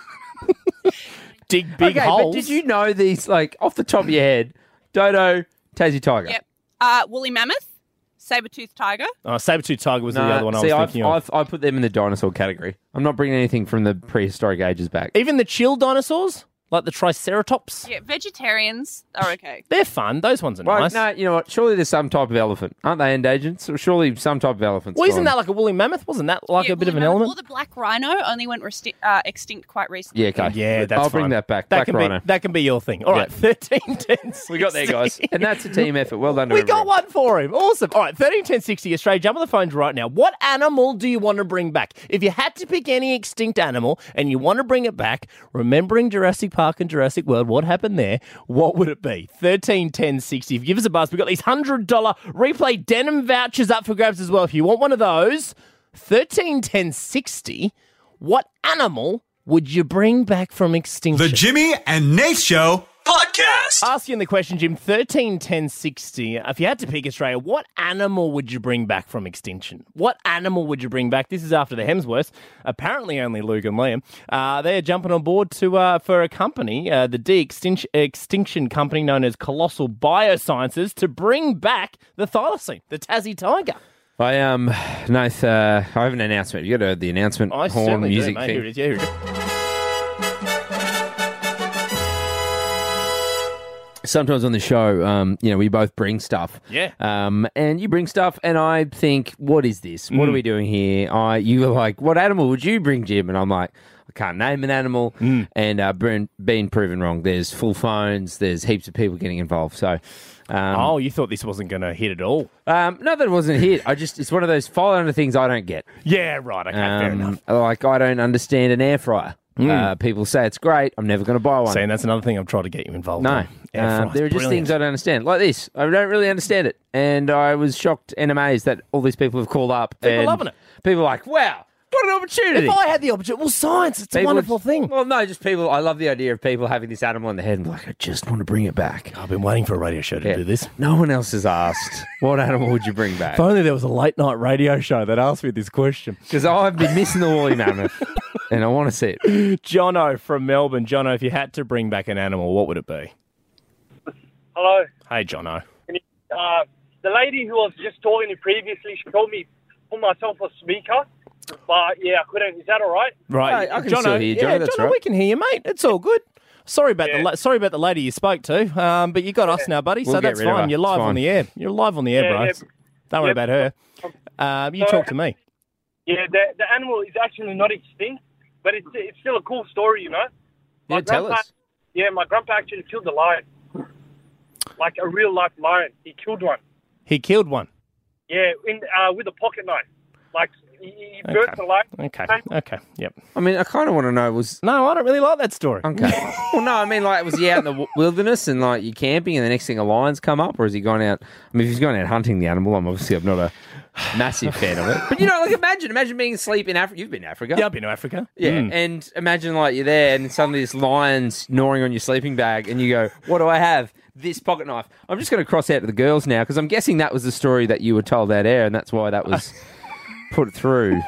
Dig big holes. But did you know these, like, off the top of your head, dodo, Tassie tiger? Yep. Woolly mammoth, saber-toothed tiger. Oh, saber-toothed tiger was the other one I was thinking of. I put them in the dinosaur category. I'm not bringing anything from the prehistoric ages back. Even the chill dinosaurs, like the Triceratops. Yeah, vegetarians are okay. They're fun. Those ones are Well, nice. no, you know what? Surely there's some type of elephant. Aren't they endangered? So surely some type of elephant. Well, isn't that like a woolly mammoth? Wasn't that like a bit of an element? Or the black rhino only went extinct quite recently. Yeah, okay. Yeah, that's I'll fine. bring that back. That Black can rhino. that can be your thing. All right, 13, 10, We got there, guys. And that's a team effort. Well done to We everyone. got one for him. Awesome. All right, 13, 10, 60. Australia, jump on the phones right now. What animal do you want to bring back? If you had to pick any extinct animal and you want to bring it back, remembering Jurassic Park and Jurassic World, what happened there, what would it be? 13, 10, 60. If you give us a buzz, we've got these $100 replay denim vouchers up for grabs as well. If you want one of those, 13, 10, 60. What animal would you bring back from extinction? The Jimmy and Nate Show podcast. Asking the question, Jim, 13, 10, 60. If you had to pick Australia, what animal would you bring back from extinction? What animal would you bring back? This is after the Hemsworths. Apparently only Luke and Liam. They're jumping on board for a company, the de-extinction company known as Colossal Biosciences, to bring back the thylacine, the Tassie tiger. Nath, I have an announcement. You got the announcement I horn certainly music do, mate. thing. Here it is. Yeah, here it is. sometimes on the show, we both bring stuff. Yeah. And you bring stuff, and I think, what is this? What are we doing here? You were like, what animal would you bring, Jim? And I'm like, I can't name an animal. And been proven wrong. There's full phones. There's heaps of people getting involved. So. You thought this wasn't going to hit at all? No, that it wasn't a hit. It's one of those file under things I don't get. Yeah, right. Okay, fair enough. Like, I don't understand an air fryer. People say it's great. I'm never going to buy one. See, and that's another thing I'm trying to get you involved in. No. There are just things I don't understand. Like this. I don't really understand it. And I was shocked and amazed that all these people have called up. People loving it. People are like, wow. What an opportunity. If I had the opportunity, well, science, it's a wonderful thing. Well, no, just people, I love the idea of people having this animal in their head and like, I just want to bring it back. I've been waiting for a radio show to do this. No one else has asked, what animal would you bring back? If only there was a late night radio show that asked me this question. Because I've been missing the woolly mammoth and I want to see it. Jono from Melbourne. Jono, if you had to bring back an animal, what would it be? Hello. Hey, Jono. The lady who was just talking to previously, she told me put myself on speaker. But, yeah, I couldn't. Is that all right? Right. I can still hear you, Jono. That's right. We can hear you, mate. It's all good. Sorry about the lady you spoke to, but you got us now, buddy, so that's fine. You're live on the air. You're live on the air, bro. Don't worry about her. You talk to me. Yeah, the animal is actually not extinct, but it's still a cool story, Tell us. Yeah, my grandpa actually killed a lion. Like a real-life lion. He killed one. He killed one? Yeah, with a pocket knife. Like, he burnt the lion. Okay, yep. I mean, I kind of want to know No, I don't really like that story. Okay. Well, no, I mean, like, was he out in the wilderness and, like, you're camping and the next thing a lion's come up? Or has he gone out... I mean, if he's gone out hunting the animal, I'm not a massive fan of it. But, like, imagine being asleep in Africa. You've been to Africa. Yeah, I've been to Africa. Yeah, and imagine, like, you're there and suddenly this lion's gnawing on your sleeping bag and you go, what do I have? This pocket knife. I'm just going to cross out to the girls now because I'm guessing that was the story that you were told out air and that's why that was... put through.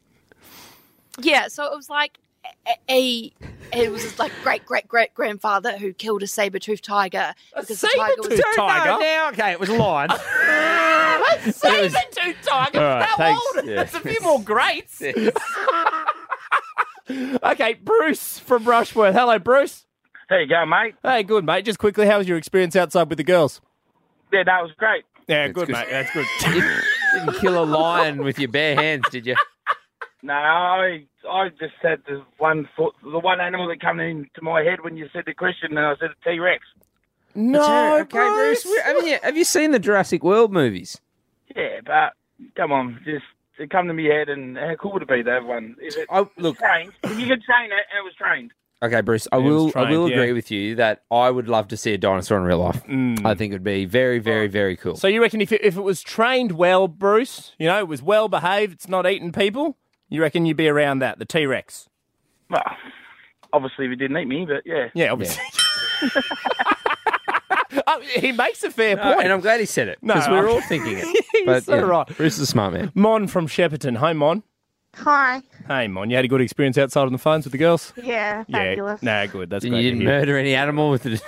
Yeah, so it was like it was like great grandfather who killed a saber-toothed tiger because the tiger was it was a lion. Saber-toothed tiger. Right, How old? Yeah. There's a few more greats. Okay, Bruce from Rushworth. Hello, Bruce. How you going, mate? Hey, good, mate. Just quickly, how was your experience outside with the girls? Yeah, that was great. Yeah, good, mate. That's good. Didn't kill a lion with your bare hands, did you? No, I just said the one animal that came into my head when you said the question, and I said a T-Rex. No, okay, Bruce. Have you seen the Jurassic World movies? Yeah, but come on, just it come to my head, and how cool would it be to have one? Is it look, trained? You could train it, and it was trained. Okay, Bruce, I will agree with you that I would love to see a dinosaur in real life. I think it would be very, very, very cool. So you reckon if it was trained well, Bruce, it was well behaved, it's not eating people, you reckon you'd be around that, the T-Rex? Well, obviously if it didn't eat me, but yeah. Yeah, obviously. He makes a fair point. And I'm glad he said it, because we were all thinking it. He's so right. Bruce is a smart man. Mon from Shepparton. Hi, Mon. Hi. Hey, Mon. You had a good experience outside on the phones with the girls? Yeah, fabulous. Nah, good. That's and great. You didn't murder any animal with it?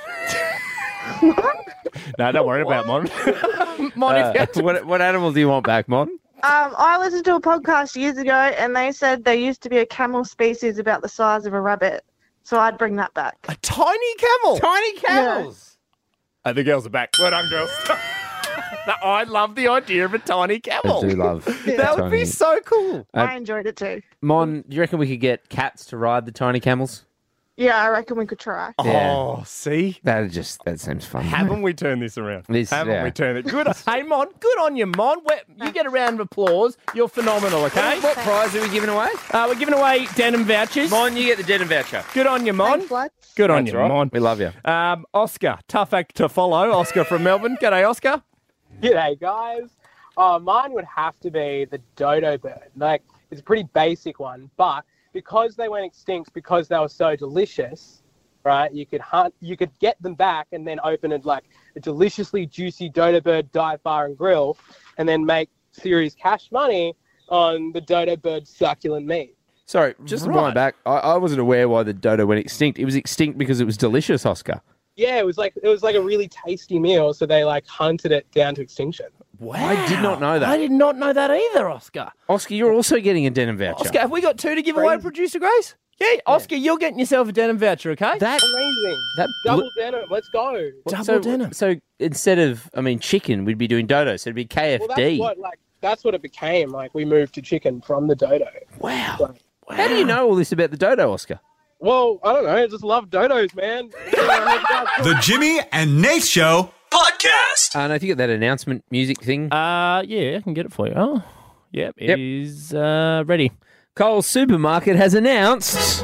No, don't worry about Mon. Mon, if you what animal do you want back, Mon? I listened to a podcast years ago and they said there used to be a camel species about the size of a rabbit. So I'd bring that back. A tiny camel? Tiny camels? Yeah. The girls are back. Well done, girls. I love the idea of a tiny camel. I do love that would be so cool. I enjoyed it too. Mon, do you reckon we could get cats to ride the tiny camels? Yeah, I reckon we could try. Oh, see? That seems fun. Haven't we turned this around? We turned it? Good. Hey, Mon, good on you, Mon. You get a round of applause. You're phenomenal, okay? What prize are we giving away? We're giving away denim vouchers. Mon, you get the denim voucher. Good on you, Mon. Thanks, good on you, right. Mon. We love you. Oscar, tough act to follow. Oscar from Melbourne. G'day, Oscar. G'day, guys. Mine would have to be the dodo bird. Like, it's a pretty basic one, but because they went extinct, because they were so delicious, right? You could get them back and then open it like a deliciously juicy dodo bird dive bar and grill, and then make serious cash money on the dodo bird succulent meat. Sorry, just to wind back, I wasn't aware why the dodo went extinct. It was extinct because it was delicious, Oscar. Yeah, it was like a really tasty meal, so they like hunted it down to extinction. Wow. I did not know that. I did not know that either, Oscar. Oscar, you're also getting a denim voucher. Oscar, have we got two to give away, Producer Grace? Yeah, Oscar, you're getting yourself a denim voucher, okay? Amazing. That Double denim. Let's go. So instead of, chicken, we'd be doing Dodo. So it'd be KFD. Well, that's what it became. Like, we moved to chicken from the Dodo. Wow. How do you know all this about the Dodo, Oscar? Well, I don't know. I just love Dodos, man. The Jimmy and Nate Show podcast. And I think that announcement music thing. Yeah, I can get it for you. Oh, yep, it is ready. Coles Supermarket has announced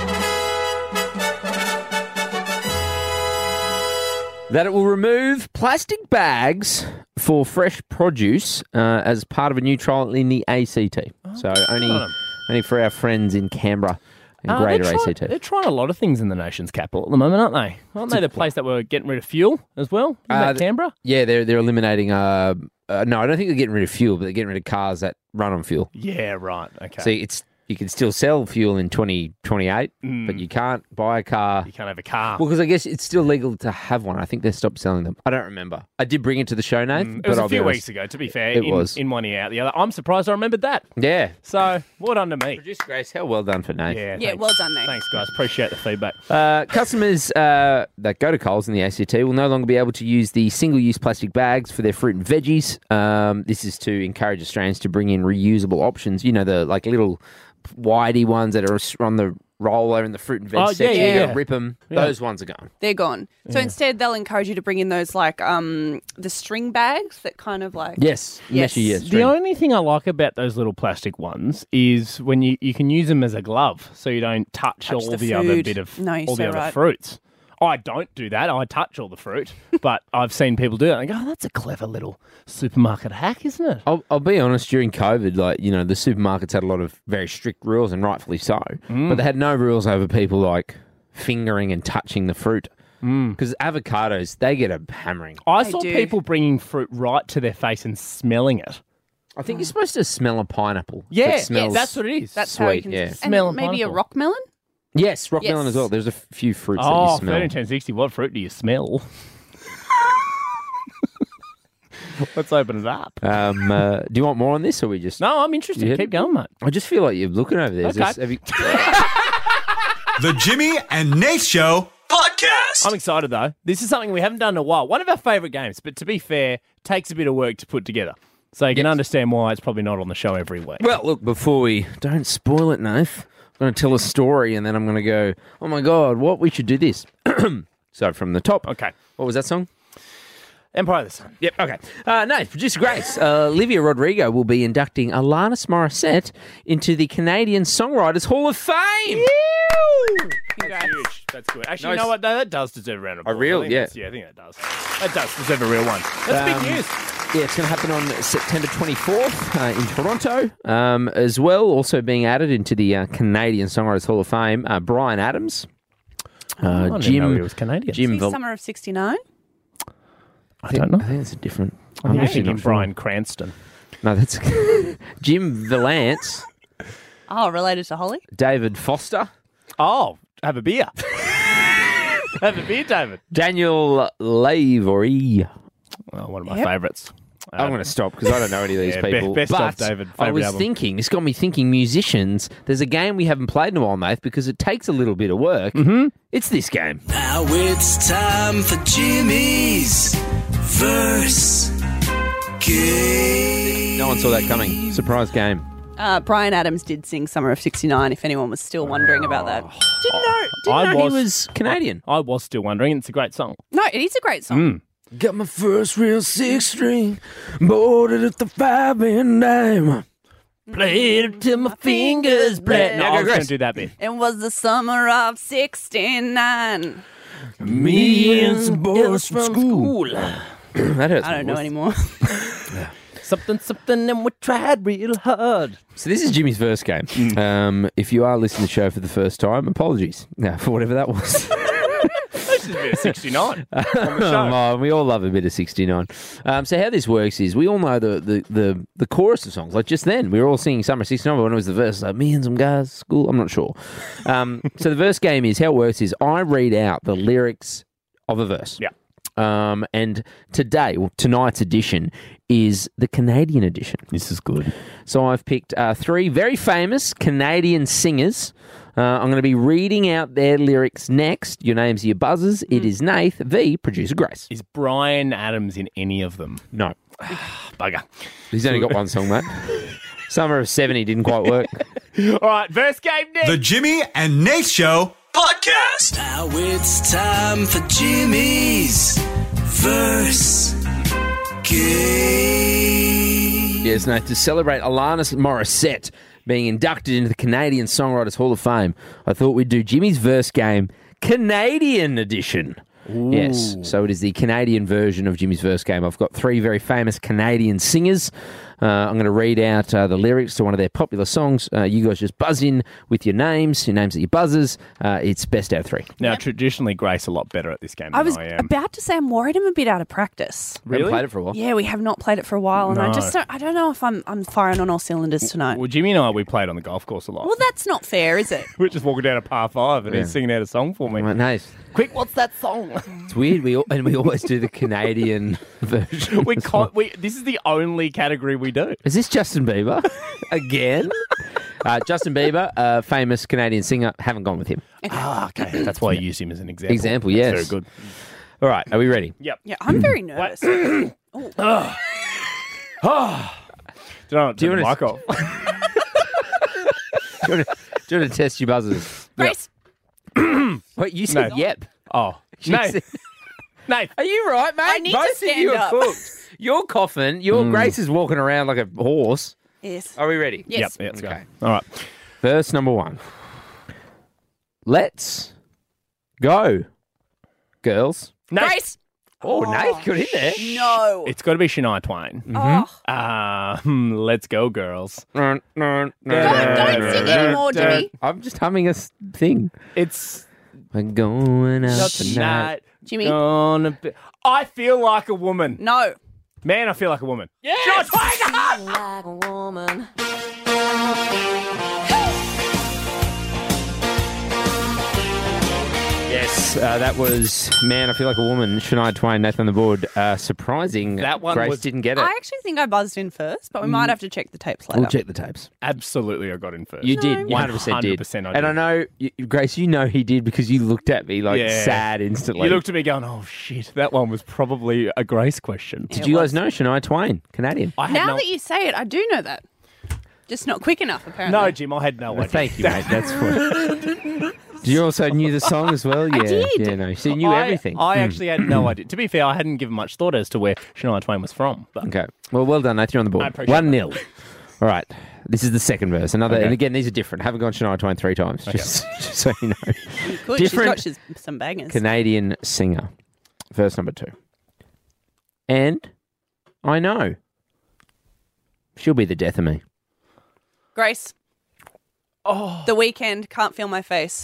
that it will remove plastic bags for fresh produce as part of a new trial in the ACT. So only for our friends in Canberra and greater ACT. They're trying a lot of things in the nation's capital at the moment, aren't they? Aren't they the place that were getting rid of fuel as well? Isn't that Canberra? Yeah, they're eliminating... no, I don't think they're getting rid of fuel, but they're getting rid of cars that run on fuel. Yeah, right. Okay. So you can still sell fuel in 2028, but you can't buy a car. You can't have a car. Well, because I guess it's still legal to have one. I think they stopped selling them. I don't remember. I did bring it to the show, Nate. It was a few weeks ago, to be fair. It was. In one ear out the other. I'm surprised I remembered that. Yeah. So, well done to me. Producer Grace, how well done for Nate. Yeah, well done, Nate. Thanks, guys. Appreciate the feedback. Customers that go to Coles in the ACT will no longer be able to use the single-use plastic bags for their fruit and veggies. This is to encourage Australians to bring in reusable options. You know, the little widey ones that are on the roller in the fruit and veg section. You gotta rip them. Yeah. Those ones are gone. They're gone. So instead, they'll encourage you to bring in those the string bags that kind of like Yes. The only thing I like about those little plastic ones is when you can use them as a glove, so you don't touch all the other food. bit of No, you're all the so other right. fruits. I don't do that. I touch all the fruit, but I've seen people do it. And I go, oh, that's a clever little supermarket hack, isn't it? I'll be honest, during COVID, the supermarkets had a lot of very strict rules, and rightfully so, but they had no rules over people fingering and touching the fruit. Because avocados, they get a hammering. I saw people bringing fruit right to their face and smelling it. I think you're supposed to smell a pineapple. Yeah, It smells that's what it is. That's sweet, how you can yeah. smell maybe a pineapple. rock melon. Yes, rock melon as well. There's a few fruits that Oh, you smell. 131060, what fruit do you smell? Let's open it up. Do you want more on this, or we just... No, I'm interested. Keep going, mate. I just feel like you're looking over there. Is Okay. this- The Jimmy and Nate Show podcast. I'm excited, though. This is something we haven't done in a while. One of our favourite games, but to be fair, takes a bit of work to put together. So you can understand why it's probably not on the show every week. Well, look, before we... Don't spoil it, Nath. I'm going to tell a story, and then I'm going to go, oh, my God, what? We should do this. So, from the top. Okay. What was that song? Empire of the Sun. Yep, okay. No, Producer Grace. Olivia Rodrigo will be inducting Alanis Morissette into the Canadian Songwriters Hall of Fame. That's huge. That's good. Actually, No, you know what? No, that does deserve a round of applause. real- I think yeah. that's- I think that does. That does deserve a real one. That's big news. Yeah, it's going to happen on September 24th in Toronto. As well, also being added into the Canadian Songwriters Hall of Fame, Bryan Adams. I didn't know he was Canadian. Jim Is he Summer of '69? I don't know. I think it's a different... I'm actually thinking not sure. Bryan Cranston. No, that's Jim Vallance, Oh, related to Holly? David Foster, Oh, have a beer. Have a beer, David. Daniel Lavery. Oh, one of my favourites. I'm going to stop because I don't know any of these Yeah, people. best but of David. I Favourite was album. thinking, this got me thinking, musicians, there's a game we haven't played in a while, Nath, because it takes a little bit of work. Mm-hmm. It's this game. Now it's time for Jimmy's verse game. No one saw that coming. Surprise game. Bryan Adams did sing Summer of '69, if anyone was still wondering about that. Didn't know he was Canadian. I was still wondering. It's a great song. No, it is a great song. Got my first real 6-string, bought it at the 5-band dime. Played it till my fingers bled. No, I was going to do that bit. It was the summer of '69. Me and some boys from school. That hurts. I don't my know voice. anymore. Something, and we tried real hard. So this is Jimmy's first game. If you are listening to the show for the first time, apologies for whatever that was. This is a bit of 69 on the show. Oh, we all love a bit of 69. So how this works is we all know the chorus of songs. Like just then, we were all singing Summer 69, but when it was the verse, like me and some guys at school, I'm not sure. So the verse game is, how it works is I read out the lyrics of a verse. Yeah. And tonight's edition is the Canadian edition. This is good. So I've picked 3 very famous Canadian singers I'm going to be reading out their lyrics next. Your names are your buzzers. It is Nath v. Producer Grace. Is Brian Adams in any of them? No. Bugger. He's only got one song, mate. Summer of 70 didn't quite work. All right, verse game next. The Jimmy and Nate Show Podcast. Now it's time for Jimmy's verse game. Yes, Nath, to celebrate Alanis Morissette being inducted into the Canadian Songwriters Hall of Fame, I thought we'd do Jimmy's verse game, Canadian edition. Ooh. Yes, so it is the Canadian version of Jimmy's verse game. I've got three very famous Canadian singers. I'm going to read out the lyrics to one of their popular songs. You guys just buzz in with your names at your buzzers. It's best out of three. Now, traditionally, Grace a lot better at this game I than was I am. about to say I'm worried I'm a bit out of practice. Really? Haven't played it for a while. Yeah, we have not played it for a while, and No. I don't know if I'm firing on all cylinders tonight. Well, Jimmy and I, we played on the golf course a lot. Well, that's not fair, is it? We're just walking down a par 5 and Yeah. he's singing out a song for me. Right, Nate. Quick, what's that song? It's weird. We always do the Canadian version. This is the only category we do. Is this Justin Bieber again? Justin Bieber, famous Canadian singer. Haven't gone with him. Okay. That's why I used him as an example. Example, That's yes. very good. All right, are we ready? Yep. Yeah, I'm very nervous. Do you know what? Do you Turn the want mic off. Do you want to test your buzzers? Grace. Wait, you said No. yep. Oh, She no. said- Nate. Are you right, mate? I need to Both of stand you are up. cooked. You're coughing. Your Grace is walking around like a horse. Yes. Are we ready? Yes. Yep, let's Okay. go. All right. Verse number 1. Let's go, girls. Nate. Grace. Oh, Nate, good in there. No. It's got to be Shania Twain. Oh. Let's go, girls. Don't sing anymore, Jimmy. I'm just humming a thing. It's We're going out not tonight. tonight. Jimmy. Gonna be... I feel like a woman. No. Man, I feel like a woman. Yes. Shania Twain! Like a woman. Yes, that was Man, I Feel Like a Woman, Shania Twain, Nathan on the board. Surprising That one Grace was- didn't get it. I actually think I buzzed in first, but we might have to check the tapes later. We'll check the tapes. Absolutely, I got in first. You did, 100% did. 100% I And I know, Grace, you know he did because you looked at me like Yeah. sad instantly. You looked at me going, oh, shit, that one was probably a Grace question. Did you guys know Shania Twain, Canadian? I had Now no... that you say it, I do know that. Just not quick enough, apparently. No, Jim, I had no idea. Thank you, mate. That's fine. You also knew the song as well? Yeah. did. Yeah, no. So you knew everything. I actually had no idea. To be fair, I hadn't given much thought as to where Shania Twain was from. But Okay. Well done, Nathan. You're on the board. I appreciate 1-0. All right. This is the second verse. Another, Okay. and again, these are different. Haven't gone Shania Twain 3 times. Okay. Just so you know. Good. Different She's got some bangers. Canadian singer. Verse number 2. And I know she'll be the death of me. Grace. Oh. The Weekend, Can't Feel My Face.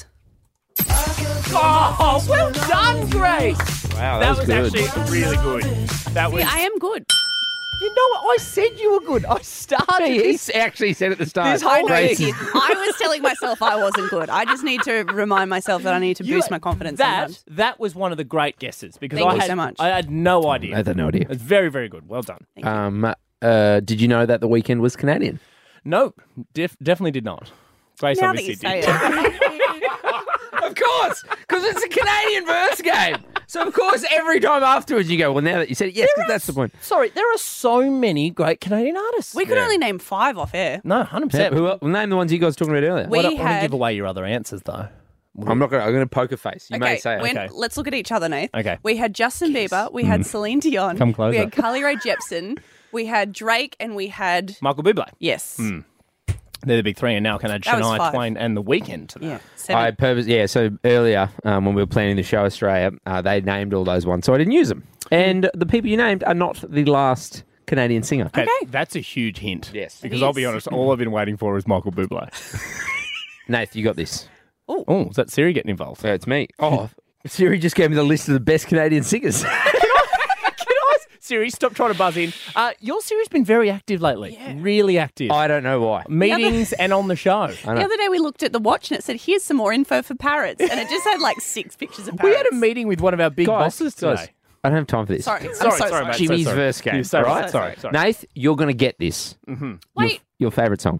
Oh, well done, Grace. Wow, That was good. actually really good. That was. See, I am good. You know what? I said you were good. I started He this. actually said at the start. This whole Grace thing. is- I was telling myself I wasn't good. I just need to remind myself that I need to boost my confidence sometimes. That was one of the great guesses because Thank I you had so much. I had no idea. I had no idea. It's very, very good. Well done. Did you know that The Weeknd was Canadian? No, definitely did not. Grace Now that obviously you say did. it. Of course, because it's a Canadian verse game. So, of course, every time afterwards you go, well, now that you said it, yes, because that's the point. Sorry, there are so many great Canadian artists. We could only name 5 off air. No, 100%. Yeah, well, name the ones you guys were talking about earlier. We I don't want to had- give away your other answers, though. I'm going to poker face. You may Okay, say it. let's look at each other, Nate. Okay. We had Justin Bieber, we had Celine Dion, Come closer. we had Carly Rae Jepsen, we had Drake, and we had... Michael Bublé. Yes. They're the big three, and now can add That was Shania 5. Twain and The Weeknd to that. Yeah. 7. So earlier, when we were planning the show Australia, they named all those ones, so I didn't use them. And the people you named are not the last Canadian singer. Okay, that's a huge hint. Yes. Because It I'll be is. honest, all I've been waiting for is Michael Bublé. Nath, you got this. Oh, is that Siri getting involved? So it's me. Oh, Siri just gave me the list of the best Canadian singers. Siri, stop trying to buzz in. Your Siri's been very active lately. Yeah. Really active. I don't know why. Meetings and on the show. The other day we looked at the watch and it said, here's some more info for parrots. And it just had like 6 pictures of We parrots. had a meeting with one of our big bosses today. I don't have time for this. Sorry. Sorry, mate. Jimmy's sorry. verse game. You're so all right? right. Sorry. Nath, you're going to get this. Mm-hmm. Wait. Your favourite song.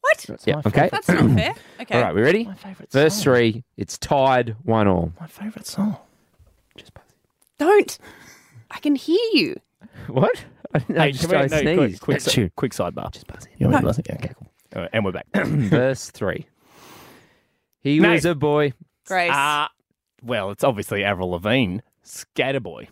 What? Yeah, okay. That's not fair. Okay. All right, we ready? Verse 3, it's tied 1-1. My favourite song. Don't. I can hear you. What? Hey, just can we, I no, sneezed. quick sidebar. Just buzzing. You want me to buzz it? Yeah, okay, cool. All right, and we're back. Verse 3. He Nate. was a boy. Grace. Well, it's obviously Avril Lavigne, Skater Boy.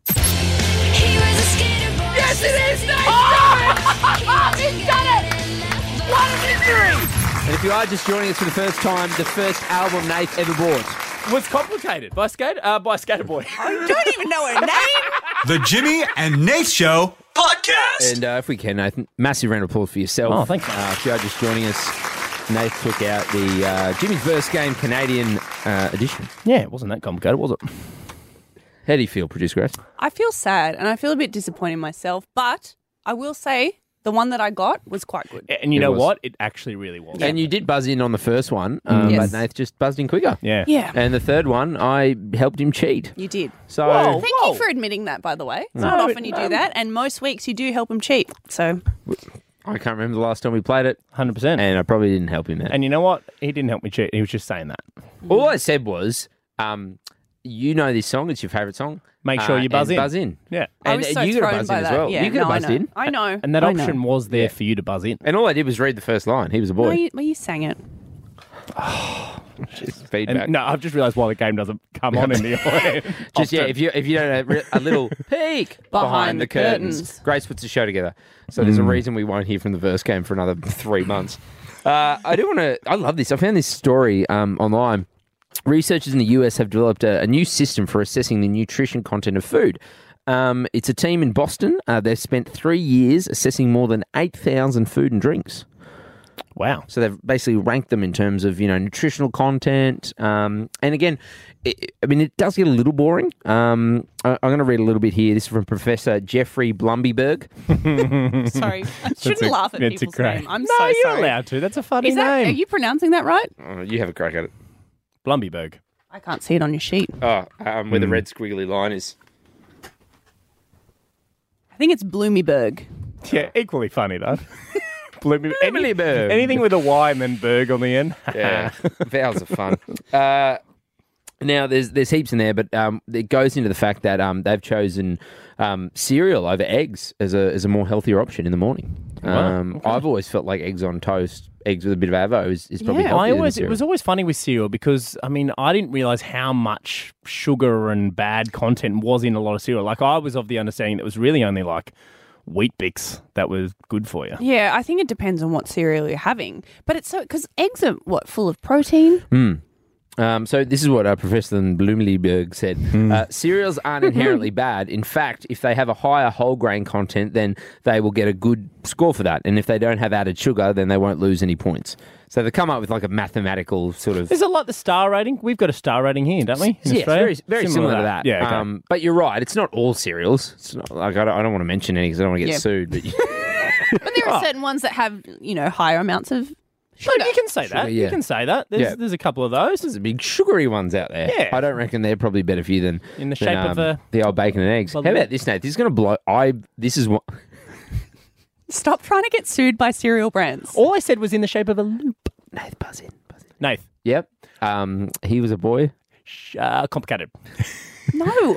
Yes, it is! Nate! He's done it! What a victory! And if you are just joining us for the first time, the first album Nath ever bought was Complicated by Skater Boy. I don't even know her name. The Jimmy and Nate Show podcast. And if we can, Nathan, massive round of applause for yourself. Oh, thank you. If you are just joining us, Nath took out the Jimmy's Verse Game Canadian edition. Yeah, it wasn't that complicated, was it? How do you feel, Producer Grace? I feel sad and I feel a bit disappointed in myself, but I will say the one that I got was quite good. And you It know was. what? It actually really was. And you did buzz in on the first one, Yes. but Nath just buzzed in quicker. Yeah. Yeah. And the third one, I helped him cheat. You did. So Thank you for admitting that, by the way. It's not often you do that, and most weeks you do help him cheat. So I can't remember the last time we played it. 100%. And I probably didn't help him out. And you know what? He didn't help me cheat. He was just saying that. All I said was, you know this song, it's your favourite song. Make sure you buzz and in. Buzz in. Yeah. I And was so you could have thrown buzzed by in as that. well. Yeah, You could have no, buzzed I know. in. I know. And that I know. option was there for you to buzz in. And all I did was read the first line. He was a boy. You sang it. Just feedback. And, no, I've just realised why the game doesn't come on in the Just if you don't have a little peek behind the curtains. Grace puts the show together, so there's a reason we won't hear from the Verse Game for another 3 months. I love this. I found this story online. Researchers in the US have developed a new system for assessing the nutrition content of food. It's a team in Boston. They've spent 3 years assessing more than 8,000 food and drinks. Wow. So they've basically ranked them in terms of, nutritional content. And again, it does get a little boring. I'm going to read a little bit here. This is from Professor Jeffrey Blumbyberg. Sorry. I shouldn't laugh at people's name. I'm no, so you're sorry. allowed to. That's a funny Is that, name. are you pronouncing that right? You have a crack at it. Blumbyberg. I can't see it on your sheet. Oh, where the red squiggly line is. I think it's Bloomyberg. Yeah, equally funny though. Blumbyberg. Anything with a Y and then Berg on the end. Yeah, vowels are fun. Now, there's heaps in there, but it goes into the fact that they've chosen cereal over eggs as a more healthier option in the morning. Wow, I've always felt like eggs on toast, eggs with a bit of avo is probably Yeah, healthier than it cereal. was always funny with cereal because, I didn't realise how much sugar and bad content was in a lot of cereal. Like, I was of the understanding that it was really only like Wheat Bix that was good for you. Yeah, I think it depends on what cereal you're having. But it's so, because eggs are, full of protein? So this is what Professor Blumelyberg said. Cereals aren't inherently bad. In fact, if they have a higher whole grain content, then they will get a good score for that. And if they don't have added sugar, then they won't lose any points. So they come up with like a mathematical sort of... Is it like the star rating? We've got a star rating here, don't we? In Yeah, Australia? very similar to that. Yeah, okay. But you're right. It's not all cereals. It's not, like I don't want to mention any because I don't want to get Yeah. sued. But But there are certain ones that have, higher amounts of Sure, you can say that. Sugar, yeah. You can say that. There's a couple of those. There's big sugary ones out there. Yeah. I don't reckon they're probably better for you than In the shape of the old bacon and eggs. How about this, Nate? This is going to blow. This is what. Stop trying to get sued by cereal brands. All I said was in the shape of a loop. Nate, buzz in. Nath. Yep. He was a boy. Complicated. No.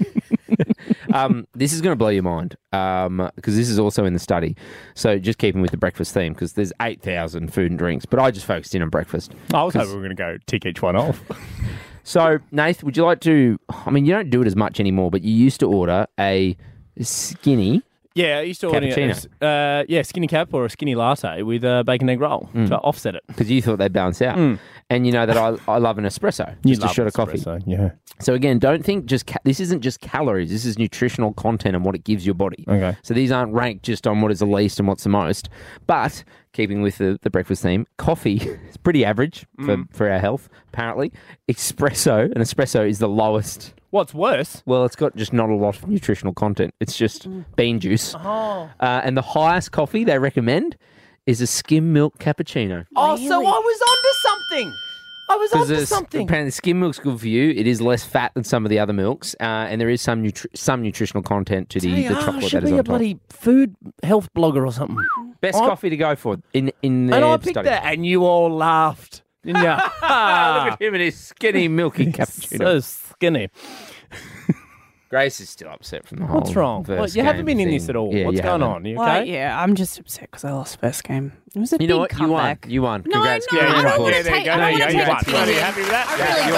This is going to blow your mind because this is also in the study. So just keeping with the breakfast theme because there's 8,000 food and drinks, but I just focused in on breakfast. I was hoping we were going to go tick each one off. So, Nath, would you like to... you don't do it as much anymore, but you used to order a skinny... Yeah, I used to order Cappuccino. skinny cap or a skinny latte with a bacon egg roll to offset it. Because you thought they'd balance out. And you know that I love an espresso. Just a shot of coffee. Yeah. So again, don't think this isn't just calories. This is nutritional content and what it gives your body. Okay. So these aren't ranked just on what is the least and what's the most. But keeping with the breakfast theme, coffee is pretty average for our health, apparently. An espresso is the lowest. What's worse? Well, it's got just not a lot of nutritional content. It's just bean juice. Oh. And the highest coffee they recommend is a skim milk cappuccino. Oh, so I was onto something. Apparently, skim milk's good for you. It is less fat than some of the other milks, and there is some nutritional content to the chocolate should that is be on a top. bloody food health blogger or something. Best coffee to go for in the And I picked study. that, and you all laughed, didn't you? Look at him and his skinny, milky cappuccino. So skinny. Grace is still upset from the whole. What's wrong? First You haven't game been in thing. this at all. Yeah, What's you going haven't. on? You Well, okay? yeah, I'm just upset because I lost first game. It was a You big know what? comeback. You won. No, Congrats. no, Give me I an don't applause. want to There you take. go. I don't There you want go. to You take won. the Are you happy with that? I Yeah, really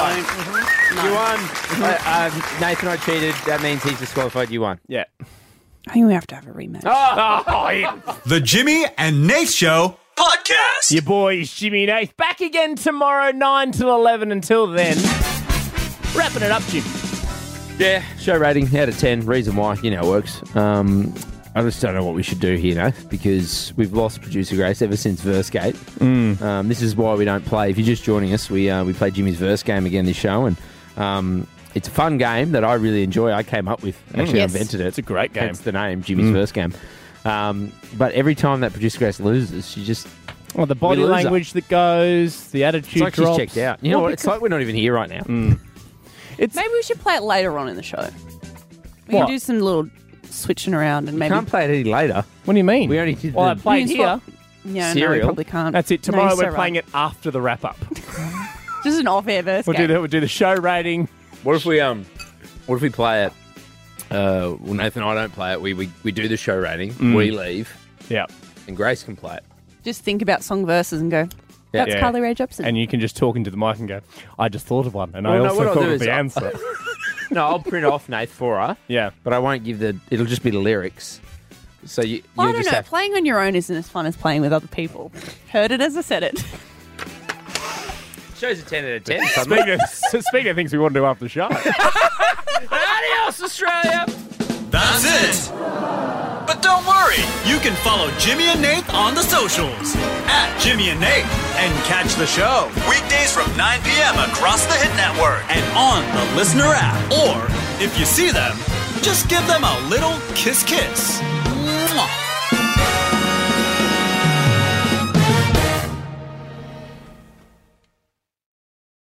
you don't. Nathan, I cheated. That means he's disqualified. You won. Yeah. I think we have to have a rematch. The Jimmy and Nate Show podcast. Your boys, Jimmy and Nath, back again tomorrow, 9 till 11. Until then, wrapping it up, Jim. Yeah, show rating out of 10. Reason why, you know, it works. I just don't know what we should do here, Nath, because we've lost producer Grace ever since Versegate. This is why we don't play. If you're just joining us, we play Jimmy's Verse game again this show, and it's a fun game that I really enjoy. I came up with, actually, Yes. I invented it. It's a great game. That's the name, Jimmy's Verse game. But every time that producer Grace loses, she just... Well, the body we lose her. language that goes, the attitude It's like drops. she's checked out. You know what? It's like we're not even here right now. Maybe we should play it later on in the show. We What? can do some little switching around and maybe. Can't play it any later. What do you mean? We only did Well, I the... played here. Yeah, no, we Serial. probably can't. That's it. No, Tomorrow you're so we're playing right. it after the wrap up. Just an off-air verse We'll game. do the show rating. What if we play it? Well, Nathan and I don't play it. We do the show rating. We leave. Yeah. And Grace can play it. Just think about song verses and go, that's Yeah. Carly Rae Jepsen. And you can just talk into the mic and go, I just thought of one. And Well, I no, also what I'll thought do of is the I'll- answer. No, I'll print off Nath for her. Yeah. But I won't give it'll just be the lyrics. So you I you'll don't just know. have... Playing on your own isn't as fun as playing with other people. Heard it as I said it. Show's a 10 out of 10. Speaking of things we want to do after the show. Adios, Australia! That's it. But don't worry, you can follow Jimmy and Nate on the socials at Jimmy and Nate and catch the show weekdays from 9 p.m. across the Hit Network and on the Listener app. Or if you see them, just give them a little kiss.